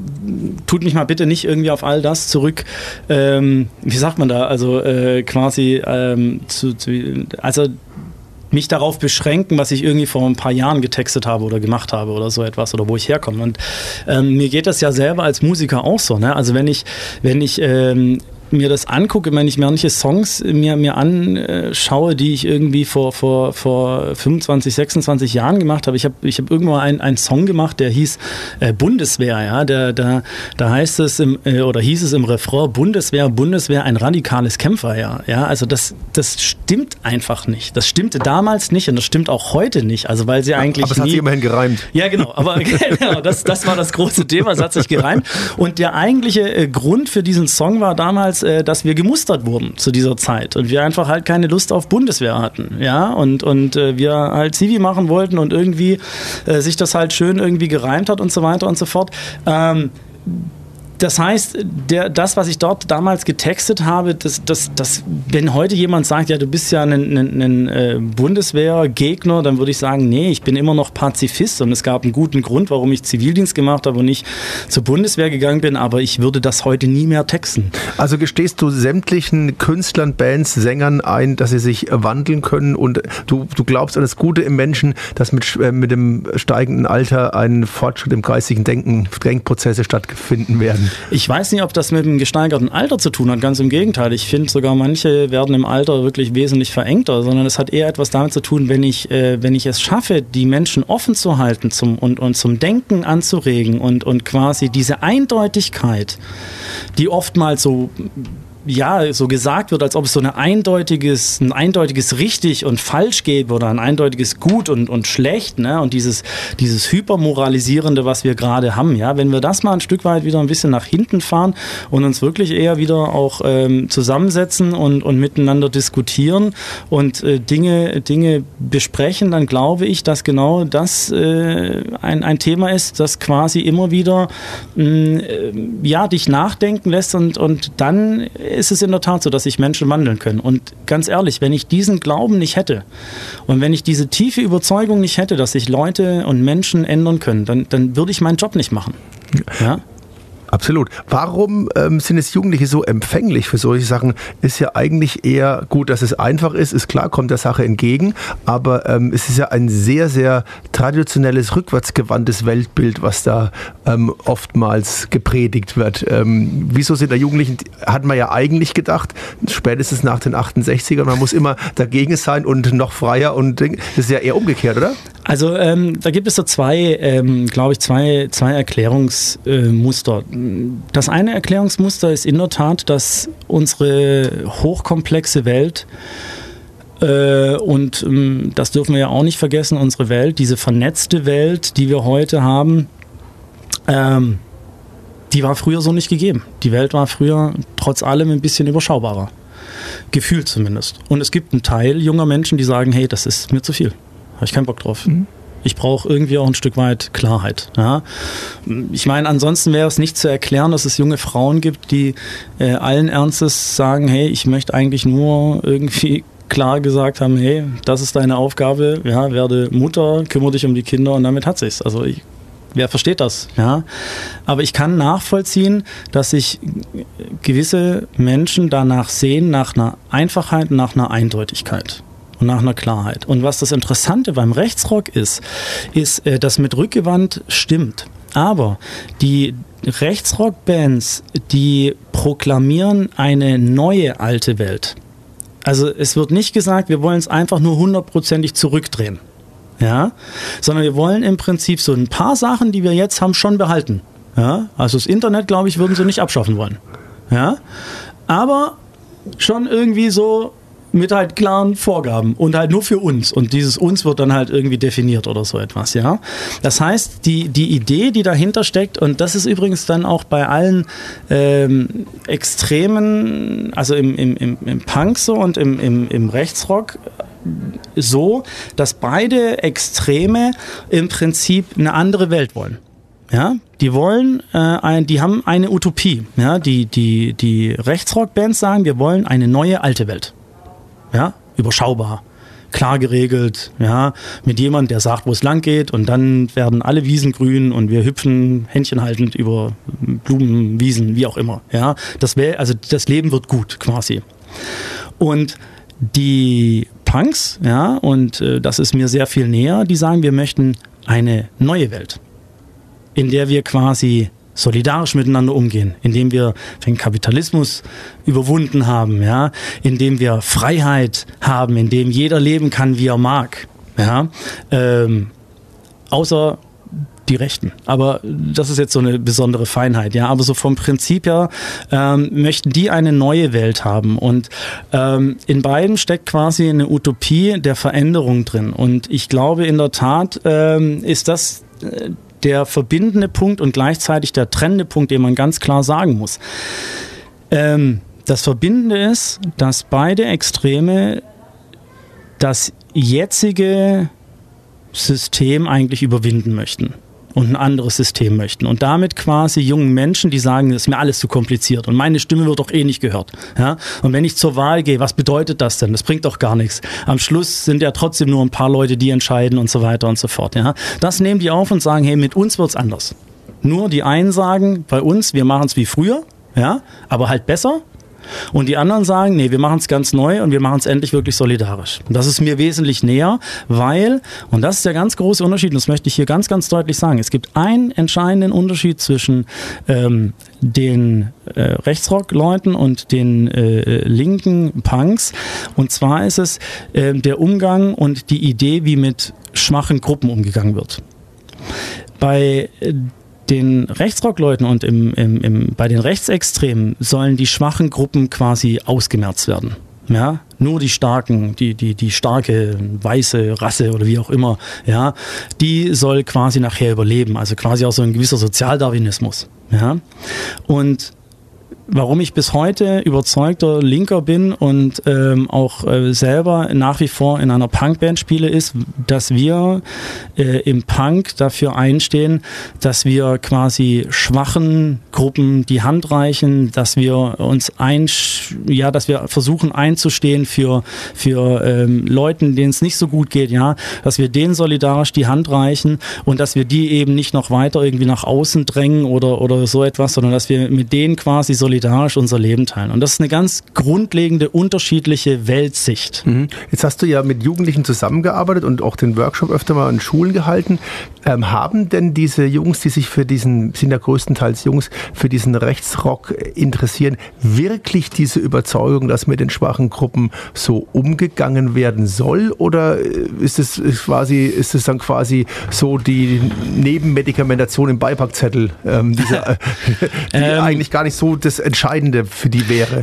tut mich mal bitte nicht irgendwie auf all das zurück, ähm, wie sagt man da, also äh, quasi ähm, zu, zu, also mich darauf beschränken, was ich irgendwie vor ein paar Jahren getextet habe oder gemacht habe oder so etwas oder wo ich herkomme. Und ähm, mir geht das ja selber als Musiker auch so, ne? Also wenn ich, wenn ich ähm, mir das angucke, wenn ich manche Songs mir, mir anschaue, die ich irgendwie vor, vor, vor fünfundzwanzig, sechsundzwanzig Jahren gemacht habe. Ich habe ich hab irgendwann einen, einen Song gemacht, der hieß äh, Bundeswehr, ja, der, da, da heißt es im, äh, oder hieß es im Refrain, Bundeswehr, Bundeswehr, ein radikales Kämpferjahr, ja, also das, das stimmt einfach nicht. Das stimmte damals nicht und das stimmt auch heute nicht, also weil sie eigentlich aber es hat nie, sich immerhin gereimt. Ja, genau, aber genau, das, das war das große Thema, es hat sich gereimt und der eigentliche äh, Grund für diesen Song war damals, dass wir gemustert wurden zu dieser Zeit und wir einfach halt keine Lust auf Bundeswehr hatten, ja, und, und äh, wir halt Zivi machen wollten und irgendwie äh, sich das halt schön irgendwie gereimt hat und so weiter und so fort. Ähm, Das heißt, der, das, was ich dort damals getextet habe, das, das, das, wenn heute jemand sagt, ja, du bist ja ein, ein, ein äh, Bundeswehrgegner, dann würde ich sagen, nee, ich bin immer noch Pazifist und es gab einen guten Grund, warum ich Zivildienst gemacht habe und nicht zur Bundeswehr gegangen bin, aber ich würde das heute nie mehr texten. Also gestehst du sämtlichen Künstlern, Bands, Sängern ein, dass sie sich wandeln können und du, du glaubst an das Gute im Menschen, dass mit, äh, mit dem steigenden Alter ein Fortschritt im geistigen Denken, Denkprozesse stattfinden werden? Ich weiß nicht, ob das mit dem gesteigerten Alter zu tun hat, ganz im Gegenteil. Ich finde sogar, manche werden im Alter wirklich wesentlich verengter, sondern es hat eher etwas damit zu tun, wenn ich, äh, wenn ich es schaffe, die Menschen offen zu halten zum, und, und zum Denken anzuregen und, und quasi diese Eindeutigkeit, die oftmals so ja, so gesagt wird, als ob es so eine eindeutiges, ein eindeutiges richtig und falsch gäbe oder ein eindeutiges gut und, und schlecht, ne? Und dieses, dieses Hypermoralisierende, was wir gerade haben, ja, wenn wir das mal ein Stück weit wieder ein bisschen nach hinten fahren und uns wirklich eher wieder auch ähm, zusammensetzen und, und miteinander diskutieren und äh, Dinge, Dinge besprechen, dann glaube ich, dass genau das äh, ein, ein Thema ist, das quasi immer wieder mh, ja, dich nachdenken lässt und, und dann ist es in der Tat so, dass sich Menschen wandeln können. Und ganz ehrlich, wenn ich diesen Glauben nicht hätte und wenn ich diese tiefe Überzeugung nicht hätte, dass sich Leute und Menschen ändern können, dann, dann würde ich meinen Job nicht machen. Ja? Absolut. Warum ähm, sind es Jugendliche so empfänglich für solche Sachen? Ist ja eigentlich eher gut, dass es einfach ist. Ist klar, kommt der Sache entgegen. Aber ähm, es ist ja ein sehr, sehr traditionelles, rückwärtsgewandtes Weltbild, was da ähm, oftmals gepredigt wird. Ähm, wieso sind da Jugendlichen, hat man ja eigentlich gedacht, spätestens nach den achtundsechzigern, man muss immer dagegen sein und noch freier. Und das ist ja eher umgekehrt, oder? Also ähm, da gibt es so zwei, ähm, glaube ich, zwei, zwei Erklärungsmuster. Äh, Das eine Erklärungsmuster ist in der Tat, dass unsere hochkomplexe Welt, äh, und ähm, das dürfen wir ja auch nicht vergessen, unsere Welt, diese vernetzte Welt, die wir heute haben, ähm, die war früher so nicht gegeben. Die Welt war früher trotz allem ein bisschen überschaubarer. Gefühlt zumindest. Und es gibt einen Teil junger Menschen, die sagen, hey, das ist mir zu viel. Habe ich keinen Bock drauf. Mhm. Ich brauche irgendwie auch ein Stück weit Klarheit. Ja. Ich meine, ansonsten wäre es nicht zu erklären, dass es junge Frauen gibt, die äh, allen Ernstes sagen, hey, ich möchte eigentlich nur irgendwie klar gesagt haben, hey, das ist deine Aufgabe, ja, werde Mutter, kümmere dich um die Kinder und damit hat sich's. Also ich, wer versteht das? Ja. Aber ich kann nachvollziehen, dass sich gewisse Menschen danach sehen, nach einer Einfachheit, nach einer Eindeutigkeit. Und nach einer Klarheit. Und was das Interessante beim Rechtsrock ist, ist, dass mit Rückgewandt stimmt. Aber die Rechtsrock-Bands, die proklamieren eine neue alte Welt. Also es wird nicht gesagt, wir wollen es einfach nur hundertprozentig zurückdrehen. Ja? Sondern wir wollen im Prinzip so ein paar Sachen, die wir jetzt haben, schon behalten. Ja? Also das Internet, glaube ich, würden sie nicht abschaffen wollen. Ja? Aber schon irgendwie so mit halt klaren Vorgaben und halt nur für uns. Und dieses uns wird dann halt irgendwie definiert oder so etwas, ja. Das heißt, die, die Idee, die dahinter steckt, und das ist übrigens dann auch bei allen ähm, Extremen, also im, im, im, im Punk so und im, im, im Rechtsrock so, dass beide Extreme im Prinzip eine andere Welt wollen. Ja, die wollen, äh, ein, die haben eine Utopie. Ja, die, die, die Rechtsrock-Bands sagen, wir wollen eine neue alte Welt. Ja, überschaubar, klar geregelt, ja, mit jemand, der sagt, wo es lang geht, und dann werden alle Wiesen grün und wir hüpfen händchenhaltend über Blumen, Wiesen, wie auch immer, ja. Das wäre, also das Leben wird gut, quasi. Und die Punks, ja, und äh, das ist mir sehr viel näher, die sagen, wir möchten eine neue Welt, in der wir quasi solidarisch miteinander umgehen, indem wir den Kapitalismus überwunden haben, ja, indem wir Freiheit haben, indem jeder leben kann, wie er mag, ja, ähm, außer die Rechten. Aber das ist jetzt so eine besondere Feinheit, ja. Aber so vom Prinzip her ähm, möchten die eine neue Welt haben. Und ähm, in beiden steckt quasi eine Utopie der Veränderung drin. Und ich glaube in der Tat ähm, ist das äh, der verbindende Punkt und gleichzeitig der trennende Punkt, den man ganz klar sagen muss. Ähm, das Verbindende ist, dass beide Extreme das jetzige System eigentlich überwinden möchten und ein anderes System möchten. Und damit quasi jungen Menschen, die sagen, das ist mir alles zu kompliziert und meine Stimme wird doch eh nicht gehört. Ja? Und wenn ich zur Wahl gehe, was bedeutet das denn? Das bringt doch gar nichts. Am Schluss sind ja trotzdem nur ein paar Leute, die entscheiden und so weiter und so fort. Ja? Das nehmen die auf und sagen, hey, mit uns wird's anders. Nur die einen sagen, bei uns, wir machen es wie früher, ja, aber halt besser. Und die anderen sagen, nee, wir machen es ganz neu und wir machen es endlich wirklich solidarisch. Und das ist mir wesentlich näher, weil, und das ist der ganz große Unterschied, und das möchte ich hier ganz, ganz deutlich sagen, es gibt einen entscheidenden Unterschied zwischen ähm, den äh, Rechtsrock-Leuten und den äh, linken Punks. Und zwar ist es äh, der Umgang und die Idee, wie mit schwachen Gruppen umgegangen wird. Bei äh, den Rechtsrock-Leuten und im, im, im, bei den Rechtsextremen sollen die schwachen Gruppen quasi ausgemerzt werden. Ja, nur die starken, die, die, die starke weiße Rasse oder wie auch immer, ja, die soll quasi nachher überleben. Also quasi auch so ein gewisser Sozialdarwinismus. Ja, und warum ich bis heute überzeugter Linker bin und ähm, auch äh, selber nach wie vor in einer Punkband spiele, ist, dass wir äh, im Punk dafür einstehen, dass wir quasi schwachen Gruppen die Hand reichen, dass wir uns ein, ja, dass wir versuchen einzustehen für für ähm, Leuten, denen es nicht so gut geht, ja, dass wir denen solidarisch die Hand reichen und dass wir die eben nicht noch weiter irgendwie nach außen drängen oder oder so etwas, sondern dass wir mit denen quasi solidarisch unser Leben teilen. Und das ist eine ganz grundlegende, unterschiedliche Weltsicht. Mhm. Jetzt hast du ja mit Jugendlichen zusammengearbeitet und auch den Workshop öfter mal in Schulen gehalten. Ähm, haben denn diese Jungs, die sich für diesen, sind ja größtenteils Jungs, für diesen Rechtsrock interessieren, wirklich diese Überzeugung, dass mit den schwachen Gruppen so umgegangen werden soll? Oder ist es quasi, ist es dann quasi so die Nebenmedikamentation im Beipackzettel, ähm, dieser, die ähm, eigentlich gar nicht so das Entscheidende für die wäre?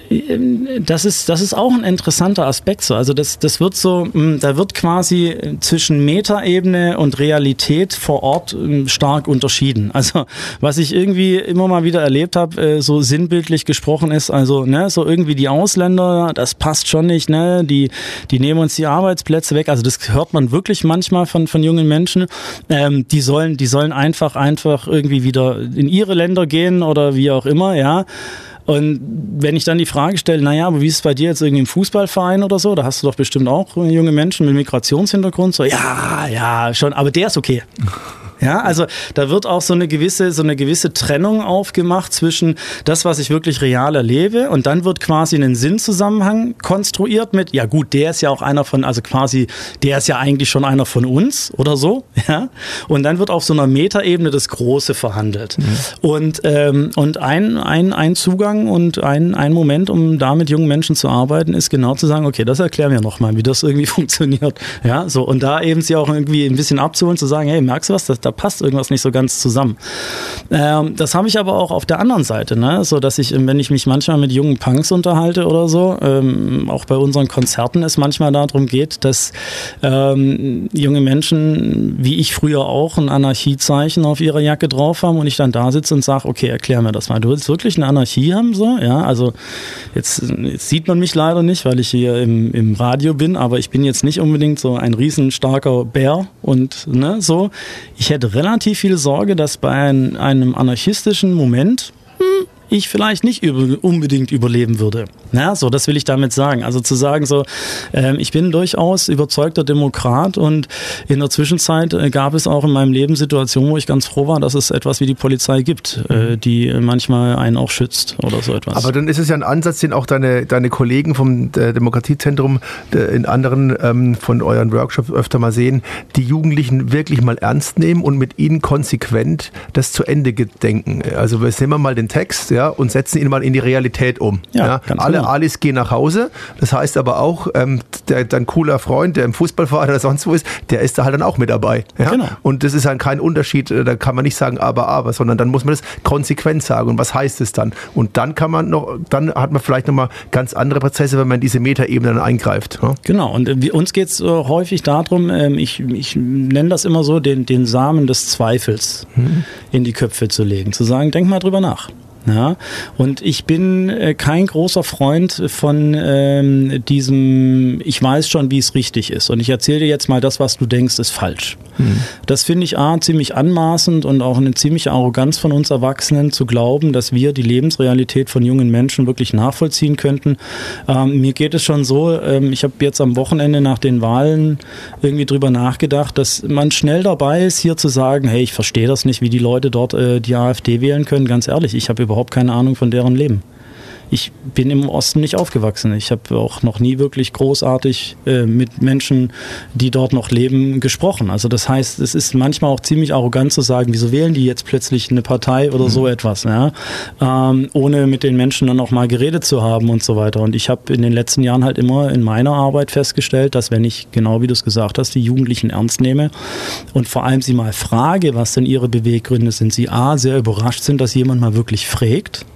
Das ist, das ist auch ein interessanter Aspekt so. Also das, das wird so, da wird quasi zwischen Metaebene und Realität vor Ort stark unterschieden. Also was ich irgendwie immer mal wieder erlebt habe, so sinnbildlich gesprochen ist, also ne, so irgendwie die Ausländer, das passt schon nicht, ne, die, die nehmen uns die Arbeitsplätze weg. Also das hört man wirklich manchmal von, von jungen Menschen. Ähm, die sollen, die sollen einfach, einfach irgendwie wieder in ihre Länder gehen oder wie auch immer, ja. Und wenn ich dann die Frage stelle, naja, aber wie ist es bei dir jetzt irgendwie im Fußballverein oder so? Da hast du doch bestimmt auch junge Menschen mit Migrationshintergrund. So, ja, ja, schon, aber der ist okay. Ja, also da wird auch so eine gewisse, so eine gewisse Trennung aufgemacht zwischen das, was ich wirklich real erlebe, und dann wird quasi ein Sinnzusammenhang konstruiert mit, ja gut, der ist ja auch einer von, also quasi, der ist ja eigentlich schon einer von uns oder so, ja. Und dann wird auf so einer Metaebene das Große verhandelt. Mhm. Und ähm, und ein ein ein Zugang und ein ein Moment, um da mit jungen Menschen zu arbeiten, ist genau zu sagen, okay, das erklär mir nochmal, wie das irgendwie funktioniert, ja. So, und da eben sie auch irgendwie ein bisschen abzuholen, zu sagen, hey, merkst du was, das, da passt irgendwas nicht so ganz zusammen. Ähm, das habe ich aber auch auf der anderen Seite, ne? So dass ich, wenn ich mich manchmal mit jungen Punks unterhalte oder so, ähm, auch bei unseren Konzerten es manchmal darum geht, dass ähm, junge Menschen, wie ich früher auch, ein Anarchiezeichen auf ihrer Jacke drauf haben und ich dann da sitze und sage, okay, erklär mir das mal. Du willst wirklich eine Anarchie haben? So, ja, also jetzt, jetzt sieht man mich leider nicht, weil ich hier im, im Radio bin, aber ich bin jetzt nicht unbedingt so ein riesenstarker Bär und ne, so. Ich hätte relativ viel Sorge, dass bei ein, einem anarchistischen Moment hm, ich vielleicht nicht über, unbedingt überleben würde. Ja, so, das will ich damit sagen. Also zu sagen so, ähm, ich bin durchaus überzeugter Demokrat und in der Zwischenzeit äh, gab es auch in meinem Leben Situationen, wo ich ganz froh war, dass es etwas wie die Polizei gibt, äh, die manchmal einen auch schützt oder so etwas. Aber dann ist es ja ein Ansatz, den auch deine, deine Kollegen vom äh, Demokratiezentrum äh, in anderen ähm, von euren Workshops öfter mal sehen, die Jugendlichen wirklich mal ernst nehmen und mit ihnen konsequent das zu Ende gedenken. Also wir nehmen mal den Text, ja, und setzen ihn mal in die Realität um. Ja, ja. Ganz Alle genau. Alis gehen nach Hause. Das heißt aber auch, ähm, der, dein cooler Freund, der im Fußballverein oder sonst wo ist, der ist da halt dann auch mit dabei. Ja? Genau. Und das ist halt kein Unterschied, da kann man nicht sagen aber, aber, sondern dann muss man das konsequent sagen. Und was heißt es dann? Und dann kann man noch, dann hat man vielleicht nochmal ganz andere Prozesse, wenn man in diese Metaebene dann eingreift. Ja? Genau, und äh, uns geht es äh, häufig darum, ähm, ich, ich nenne das immer so, den, den Samen des Zweifels hm. in die Köpfe zu legen. Zu sagen, denk mal drüber nach. Ja, und ich bin äh, kein großer Freund von ähm, diesem, ich weiß schon, wie es richtig ist und ich erzähle dir jetzt mal, das, was du denkst, ist falsch. Mhm. Das finde ich A, ziemlich anmaßend und auch eine ziemliche Arroganz von uns Erwachsenen zu glauben, dass wir die Lebensrealität von jungen Menschen wirklich nachvollziehen könnten. Ähm, mir geht es schon so, ähm, ich habe jetzt am Wochenende nach den Wahlen irgendwie drüber nachgedacht, dass man schnell dabei ist, hier zu sagen, hey, ich verstehe das nicht, wie die Leute dort äh, die AfD wählen können. Ganz ehrlich, ich habe überhaupt keine Ahnung von deren Leben. ich bin im Osten nicht aufgewachsen. Ich habe auch noch nie wirklich großartig äh, mit Menschen, die dort noch leben, gesprochen. Also das heißt, es ist manchmal auch ziemlich arrogant zu sagen, wieso wählen die jetzt plötzlich eine Partei oder mhm. so etwas, ja? ähm, ohne mit den Menschen dann auch mal geredet zu haben und so weiter. Und ich habe in den letzten Jahren halt immer in meiner Arbeit festgestellt, dass wenn ich, genau wie du es gesagt hast, die Jugendlichen ernst nehme und vor allem sie mal frage, was denn ihre Beweggründe sind, sie a, sehr überrascht sind, dass jemand mal wirklich fragt,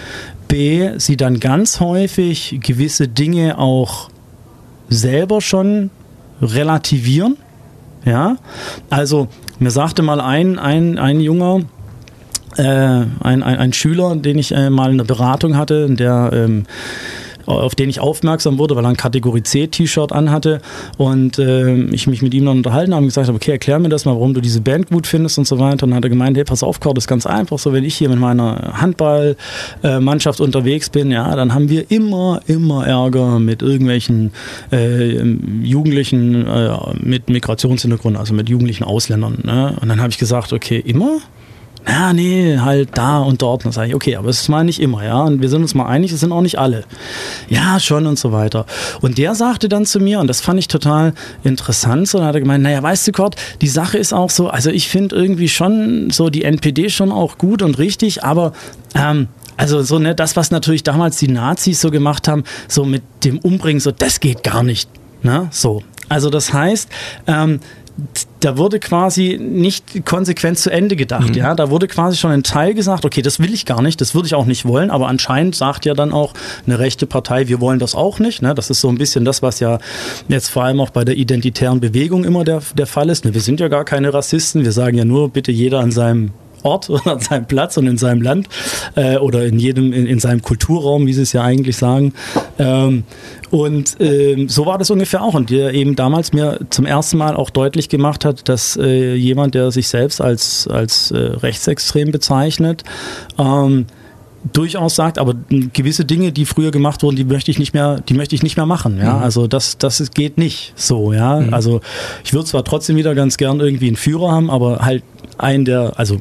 b, sie dann ganz häufig gewisse Dinge auch selber schon relativieren. Ja, also mir sagte mal ein, ein, ein Junger, äh, ein, ein, ein Schüler, den ich äh, mal in der Beratung hatte, der ähm, auf den ich aufmerksam wurde, weil er ein Kategorie C-T-Shirt anhatte und äh, ich mich mit ihm dann unterhalten habe und gesagt habe, okay, erklär mir das mal, warum du diese Band gut findest und so weiter. Und dann hat er gemeint, hey, pass auf, Kurt, das ist ganz einfach so, wenn ich hier mit meiner Handballmannschaft äh, unterwegs bin, ja, dann haben wir immer, immer Ärger mit irgendwelchen äh, Jugendlichen äh, mit Migrationshintergrund, also mit jugendlichen Ausländern. Ne? Und dann habe ich gesagt, okay, immer? Ja, nee, halt da und dort. Und dann sage ich, okay, aber es ist mal nicht immer, ja. Und wir sind uns mal einig, es sind auch nicht alle. Ja, schon und so weiter. Und der sagte dann zu mir, und das fand ich total interessant, so, dann hat er gemeint, naja, weißt du, Kurt, die Sache ist auch so, also ich finde irgendwie schon so die N P D schon auch gut und richtig, aber ähm, also so, ne, das, was natürlich damals die Nazis so gemacht haben, so mit dem Umbringen, so, das geht gar nicht, ne, so. Also das heißt, ähm, da wurde quasi nicht konsequent zu Ende gedacht. Mhm. Ja, da wurde quasi schon ein Teil gesagt, okay, das will ich gar nicht, das würde ich auch nicht wollen, aber anscheinend sagt ja dann auch eine rechte Partei, wir wollen das auch nicht. Ne? Das ist so ein bisschen das, was ja jetzt vor allem auch bei der identitären Bewegung immer der, der Fall ist. Ne? Wir sind ja gar keine Rassisten, wir sagen ja nur, bitte jeder an seinem Ort oder an seinem Platz und in seinem Land äh, oder in jedem, in, in seinem Kulturraum, wie sie es ja eigentlich sagen. Ähm, und ähm, so war das ungefähr auch. Und der eben damals mir zum ersten Mal auch deutlich gemacht hat, dass äh, jemand, der sich selbst als, als äh, rechtsextrem bezeichnet, ähm, durchaus sagt, aber gewisse Dinge, die früher gemacht wurden, die möchte ich nicht mehr, die möchte ich nicht mehr machen. Ja, mhm. also das, das geht nicht so. Ja, mhm. also ich würde zwar trotzdem wieder ganz gern irgendwie einen Führer haben, aber halt einen, der, also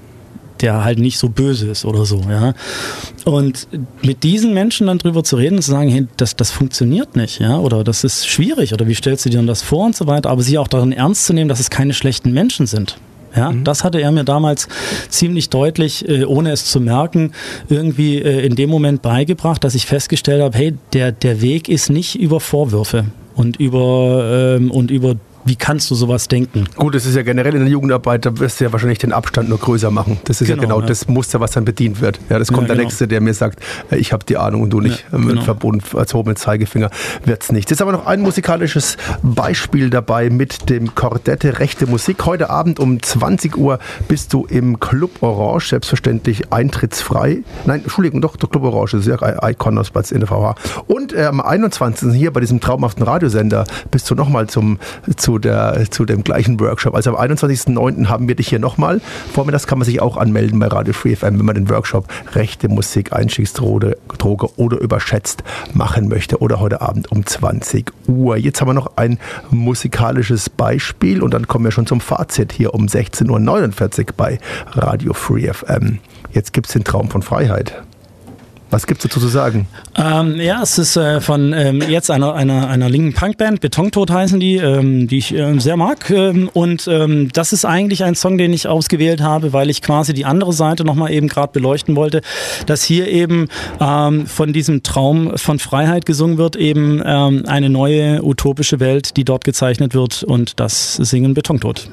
der halt nicht so böse ist oder so, ja. Und mit diesen Menschen dann drüber zu reden und zu sagen, hey, das, das funktioniert nicht, ja, oder das ist schwierig, oder wie stellst du dir das vor und so weiter, aber sie auch darin ernst zu nehmen, dass es keine schlechten Menschen sind. Ja, mhm. das hatte er mir damals ziemlich deutlich, äh, ohne es zu merken, irgendwie äh, in dem Moment beigebracht, dass ich festgestellt habe, hey, der, der Weg ist nicht über Vorwürfe und über, ähm, und über wie kannst du sowas denken? Gut, das ist ja generell in der Jugendarbeit, da wirst du ja wahrscheinlich den Abstand nur größer machen. Das ist genau, ja genau ja. das Muster, was dann bedient wird. Ja, das kommt ja, der genau. Nächste, der mir sagt, ich habe die Ahnung und du nicht. Ja, genau. Verbunden als hoch mit Zeigefinger wird's nicht. Jetzt haben wir noch ein musikalisches Beispiel dabei mit dem Chordette Rechte Musik. Heute Abend um zwanzig Uhr bist du im Club Orange, selbstverständlich eintrittsfrei. Nein, Entschuldigung, doch, der Club Orange ist ja Iconosplatz in der V H. Und äh, am einundzwanzigsten hier bei diesem traumhaften Radiosender bist du nochmal zum zu Der, zu dem gleichen Workshop. Also am einundzwanzigsten neunten haben wir dich hier nochmal. Vormittags kann man sich auch anmelden bei Radio Free F M, wenn man den Workshop Rechte Musik, Einstiegsdroge Droge oder überschätzt machen möchte. Oder heute Abend um zwanzig Uhr. Jetzt haben wir noch ein musikalisches Beispiel und dann kommen wir schon zum Fazit hier um sechzehn Uhr neunundvierzig bei Radio Free F M. Jetzt gibt es den Traum von Freiheit. Was gibt's dazu zu sagen? Ähm, ja, es ist äh, von ähm, jetzt einer, einer, einer linken Punkband, Betontod heißen die, ähm, die ich äh, sehr mag. Ähm, und ähm, das ist eigentlich ein Song, den ich ausgewählt habe, weil ich quasi die andere Seite nochmal eben gerade beleuchten wollte, dass hier eben ähm, von diesem Traum von Freiheit gesungen wird, eben ähm, eine neue utopische Welt, die dort gezeichnet wird, und das singen Betontod.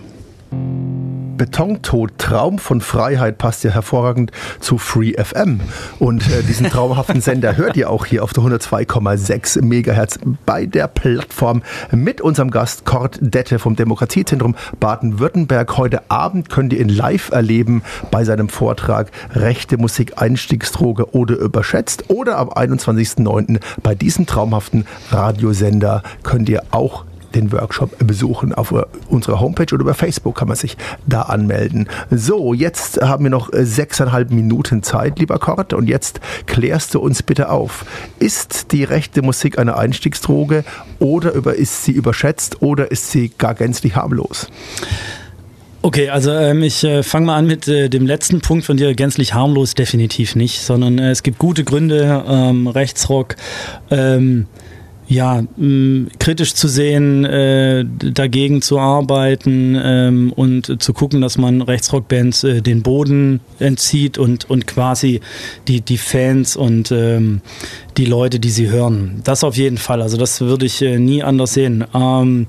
Betontod, Traum von Freiheit, passt ja hervorragend zu Free F M. Und äh, diesen traumhaften Sender hört ihr auch hier auf der hundertzwei Komma sechs Megahertz bei der Plattform mit unserem Gast Kurt Dette vom Demokratiezentrum Baden-Württemberg. Heute Abend könnt ihr ihn live erleben bei seinem Vortrag Rechte Musik, Einstiegsdroge oder überschätzt. Oder am einundzwanzigsten neunten bei diesem traumhaften Radiosender könnt ihr auch den Workshop besuchen. Auf unserer Homepage oder über Facebook kann man sich da anmelden. So, jetzt haben wir noch sechseinhalb Minuten Zeit, lieber Kurt, und jetzt klärst du uns bitte auf. Ist die rechte Musik eine Einstiegsdroge oder über, ist sie überschätzt oder ist sie gar gänzlich harmlos? Okay, also ähm, ich äh, fange mal an mit äh, dem letzten Punkt von dir. Gänzlich harmlos definitiv nicht, sondern äh, es gibt gute Gründe, ähm, Rechtsrock ähm, ja, mh, kritisch zu sehen, äh, dagegen zu arbeiten ähm, und zu gucken, dass man Rechtsrockbands äh, den Boden entzieht und, und quasi die, die Fans und ähm, die Leute, die sie hören. Das auf jeden Fall, also das würde ich äh, nie anders sehen. Ähm,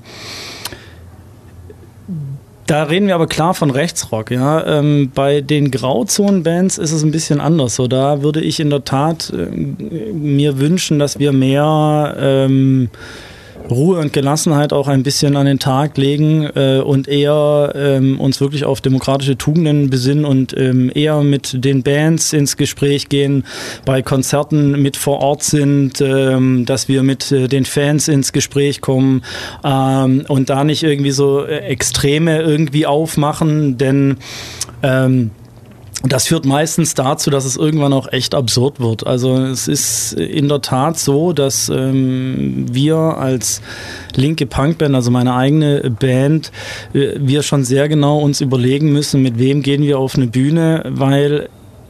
Da reden wir aber klar von Rechtsrock. Ja. Ähm, bei den Grauzonenbands ist es ein bisschen anders. So, da würde ich in der Tat äh, mir wünschen, dass wir mehr ähm, Ruhe und Gelassenheit auch ein bisschen an den Tag legen äh, und eher ähm, uns wirklich auf demokratische Tugenden besinnen und ähm, eher mit den Bands ins Gespräch gehen, bei Konzerten mit vor Ort sind, ähm, dass wir mit äh, den Fans ins Gespräch kommen ähm, und da nicht irgendwie so äh, Extreme irgendwie aufmachen, denn ähm, das führt meistens dazu, dass es irgendwann auch echt absurd wird. Also es ist in der Tat so, dass ähm, wir als linke Punkband, also meine eigene Band, äh, wir schon sehr genau uns überlegen müssen, mit wem gehen wir auf eine Bühne, weil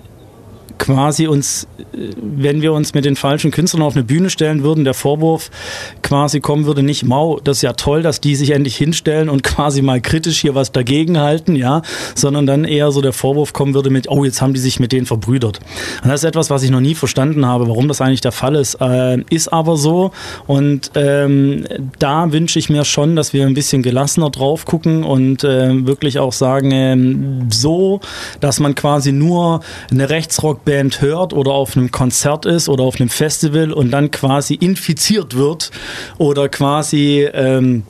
quasi uns, wenn wir uns mit den falschen Künstlern auf eine Bühne stellen würden, der Vorwurf quasi kommen würde, nicht, mau, das ist ja toll, dass die sich endlich hinstellen und quasi mal kritisch hier was dagegen halten, ja, sondern dann eher so der Vorwurf kommen würde mit, oh, jetzt haben die sich mit denen verbrüdert. Und das ist etwas, was ich noch nie verstanden habe, warum das eigentlich der Fall ist. Äh, ist aber so und ähm, da wünsche ich mir schon, dass wir ein bisschen gelassener drauf gucken und äh, wirklich auch sagen, äh, so, dass man quasi nur eine Rechtsrockband hört oder auf einem Konzert ist oder auf einem Festival und dann quasi infiziert wird oder quasi ähm,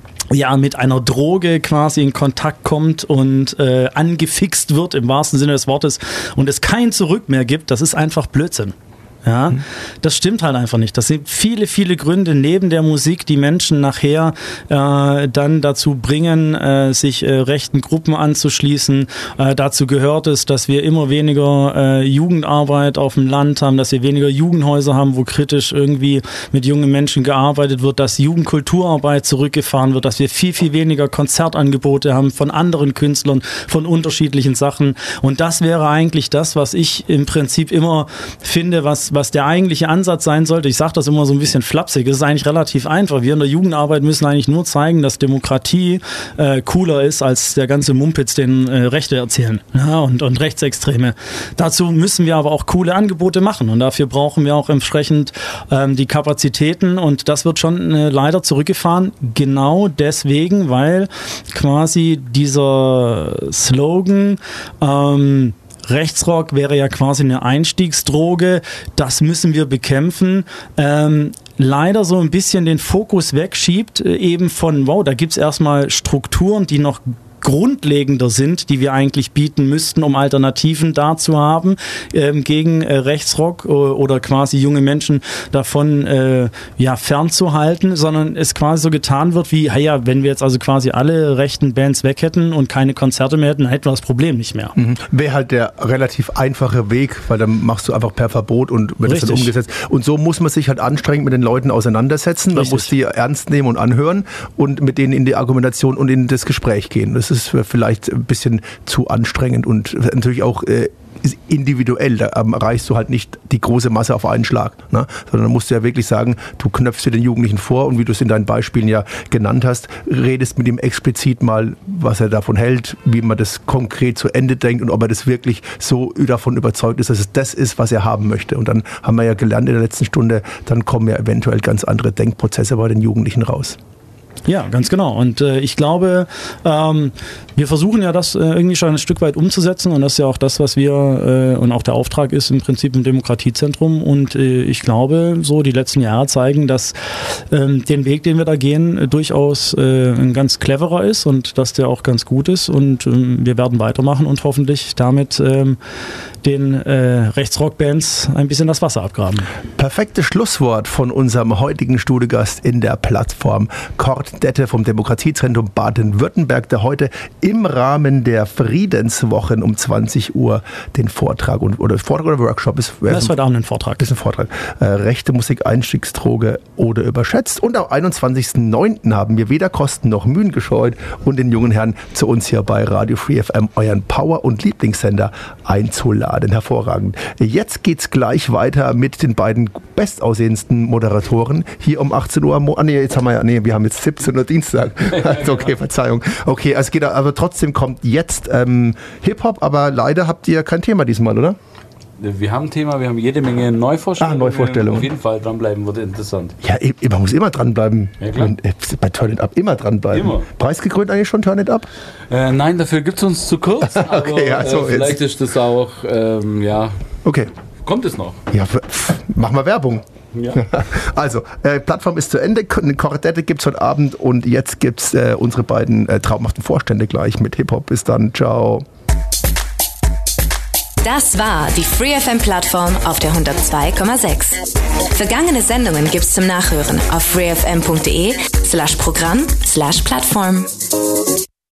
ja mit einer Droge quasi in Kontakt kommt und äh, angefixt wird im wahrsten Sinne des Wortes und es kein Zurück mehr gibt, das ist einfach Blödsinn. Ja, mhm. Das stimmt halt einfach nicht. Das sind viele, viele Gründe neben der Musik, die Menschen nachher äh, dann dazu bringen, äh, sich äh, rechten Gruppen anzuschließen. Äh, dazu gehört es, dass wir immer weniger äh, Jugendarbeit auf dem Land haben, dass wir weniger Jugendhäuser haben, wo kritisch irgendwie mit jungen Menschen gearbeitet wird, dass Jugendkulturarbeit zurückgefahren wird, dass wir viel, viel weniger Konzertangebote haben von anderen Künstlern, von unterschiedlichen Sachen. Und das wäre eigentlich das, was ich im Prinzip immer finde, was was der eigentliche Ansatz sein sollte. Ich sage das immer so ein bisschen flapsig. Es ist eigentlich relativ einfach. Wir in der Jugendarbeit müssen eigentlich nur zeigen, dass Demokratie äh, cooler ist als der ganze Mumpitz, den äh, Rechte erzählen, ja, und, und Rechtsextreme. Dazu müssen wir aber auch coole Angebote machen und dafür brauchen wir auch entsprechend ähm, die Kapazitäten und das wird schon äh, leider zurückgefahren. Genau deswegen, weil quasi dieser Slogan ähm, Rechtsrock wäre ja quasi eine Einstiegsdroge, das müssen wir bekämpfen. Ähm, leider so ein bisschen den Fokus wegschiebt, äh, eben von, wow, da gibt's erstmal Strukturen, die noch grundlegender sind, die wir eigentlich bieten müssten, um Alternativen da zu haben ähm, gegen äh, Rechtsrock oder, oder quasi junge Menschen davon äh, ja, fernzuhalten, sondern es quasi so getan wird wie, ja, wenn wir jetzt also quasi alle rechten Bands weg hätten und keine Konzerte mehr hätten, dann hätten wir das Problem nicht mehr. Mhm. Wäre halt der relativ einfache Weg, weil dann machst du einfach per Verbot und wird das dann umgesetzt. Und so muss man sich halt anstrengend mit den Leuten auseinandersetzen, man muss die ernst nehmen und anhören und mit denen in die Argumentation und in das Gespräch gehen. Das ist vielleicht ein bisschen zu anstrengend und natürlich auch äh, individuell. Da ähm, erreichst du halt nicht die große Masse auf einen Schlag, ne? Sondern da musst du ja wirklich sagen, du knöpfst dir den Jugendlichen vor und wie du es in deinen Beispielen ja genannt hast, redest mit ihm explizit mal, was er davon hält, wie man das konkret zu Ende denkt und ob er das wirklich so davon überzeugt ist, dass es das ist, was er haben möchte. Und dann haben wir ja gelernt in der letzten Stunde, dann kommen ja eventuell ganz andere Denkprozesse bei den Jugendlichen raus. Ja, ganz genau. Und äh, ich glaube, ähm, wir versuchen ja das äh, irgendwie schon ein Stück weit umzusetzen und das ist ja auch das, was wir äh, und auch der Auftrag ist im Prinzip im Demokratiezentrum und äh, ich glaube, so die letzten Jahre zeigen, dass ähm, den Weg, den wir da gehen, äh, durchaus äh, ein ganz cleverer ist und dass der auch ganz gut ist und ähm, wir werden weitermachen und hoffentlich damit ähm, den äh, Rechtsrock-Bands ein bisschen das Wasser abgraben. Perfektes Schlusswort von unserem heutigen Studiogast in der Plattform, Kurt Dette vom Demokratiezentrum Baden-Württemberg, der heute im Rahmen der Friedenswochen um zwanzig Uhr den Vortrag und, oder Vortrag oder Workshop ist. Das ist heute Abend ein Vortrag. Ist ein Vortrag. Äh, rechte Musik, Einstiegsdroge oder überschätzt. Und am einundzwanzigsten neunten haben wir weder Kosten noch Mühen gescheut und den jungen Herrn zu uns hier bei Radio Free F M, euren Power- und Lieblingssender, einzuladen. Hervorragend. Jetzt geht's gleich weiter mit den beiden bestaussehendsten Moderatoren hier um achtzehn Uhr. Ah, nee, jetzt haben wir ja, nee, wir haben jetzt siebzehn Uhr Dienstag. Also okay, Verzeihung. Okay, also geht, aber trotzdem kommt jetzt ähm, Hip-Hop, aber leider habt ihr kein Thema diesmal, oder? Wir haben ein Thema, wir haben jede Menge Neuvorstellungen. Ah, Neuvorstellungen. Auf jeden Fall dranbleiben, wird interessant. Ja, man muss immer dranbleiben. Ja, klar. Und, äh, bei Turn It Up immer dranbleiben. Immer. Preisgekrönt eigentlich schon Turn It Up? Äh, nein, dafür gibt es uns zu kurz. Aber okay, ja, so äh, vielleicht jetzt. ist das auch, ähm, ja. Okay. Kommt es noch? Ja, pff, mach mal Werbung. Ja. Also, äh, Plattform ist zu Ende. Eine Korridette gibt es heute Abend und jetzt gibt es äh, unsere beiden äh, traumhaften Vorstände gleich mit Hip-Hop. Bis dann. Ciao. Das war die Free F M-Plattform auf der hundertzwei Komma sechs. Vergangene Sendungen gibt's zum Nachhören auf freefm punkt de slash Programm slash Plattform.